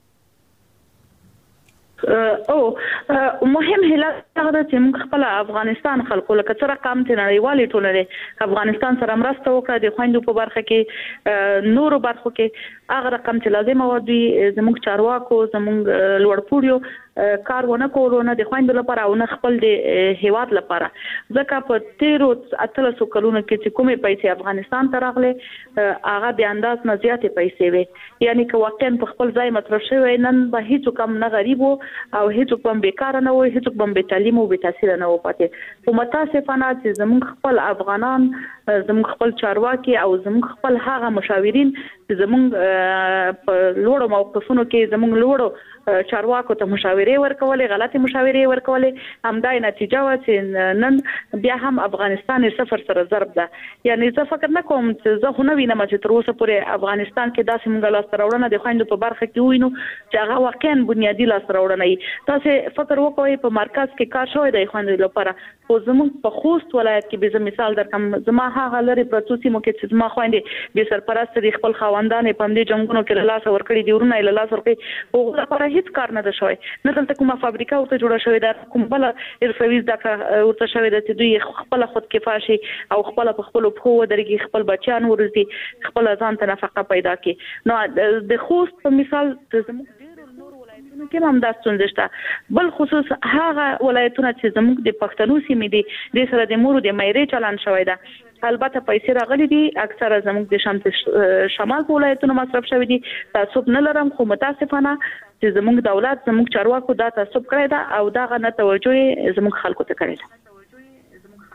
او مهم هلت هغه چې موږ خپل افغانستان خلکو لکه څه رقم چې نړیوالې ټولنې افغانستان سره مرسته وکړه د خويندو په برخه کې نورو برخو کې هغه رقم چې لازم و دوی زموږ چارواکو زموږ لوړپوړیو کار ونه کولو نه د خويندو لپاره او نه خپل د هیواد لپاره ځکه په تیرو اتلسو کلونو کې چې کومې پیسې افغانستان ته راغلي هغه د انداز نه زیاتې پیسې وي یعنی که واقعا په خپل ځای مصرف شوی نن به هیڅ کم نه غریب او هیڅ کوم بیکار نه وي هیڅ کوم به تعلیم او به تحصیل نه و پاتې او متاسفانه چې زموږ خپل افغانان زموږ خپل چارواکي او زموږ خپل هغه مشاورین چې زموږ په لوړو موقفونو کې زموږ لوړو چارواکو ته مشاورې ورکولې غلطي مشاورې ورکولې همدای نتیجه و چې نن بیا هم افغانستان سفر سره ضرب ده یعنی زه فکر نه کوم چې زه خو نه وینم چې تر اوسه پورې افغانستان کې داسې موږ لاسته راوړنه د خويندو په برخه کې وینو چې هغه واقعا بنیادی لاسته راوړنه وي تاسو فکر وکړئ په مرکز کې کار شوی دی خويندو لپاره خو زموږ په خوست ولایت کې به مثال درکم زما هغه لري پروتو سیمو کې چې زما خويندې به سرپرست دي خپل خواندان په دې جنگونو کې لاس ورکړي دي ورونه له لاس ورکړي او لپاره هیڅ کار نه ده شوی نه دلته کومه فابریکه ورته جوړه شوې ده کوم بل ارسویز د ورته شوی ده چې دوی خپل خود کفا شي او خپل په خپل په ودرېږي خپل بچیان ورزي خپل ځان ته نفقه پیدا کړي نو د خوست په مثال زموږ کې هم دا ستونزه شته بل خصوص هغه ولایتونه چې زموږ د پښتنو سیمې دي د سره د مورو د مېرې چلن شوی ده البته پیسې راغلي دي اکثره زموږ د شمال شمال په ولایتونو مصرف شوی دي تعصب نه لرم خو متاسفانه چې زموږ دولت زموږ چارواکو دا تعصب کړی دا او دا غنه توجه زموږ خلکو ته کړی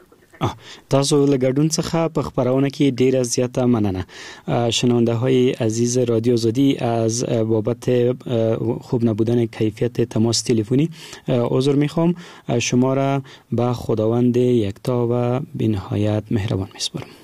تاسو له ګډون څخه په خبرونه کې ډیره زیاته مننه. شنونده های عزیز رادیو آزادی از بابت خوب نبودن کیفیت تماس تلفنی عذر میخوام. شما را به خداوند یکتا و بی‌نهایت مهربان میسپارم.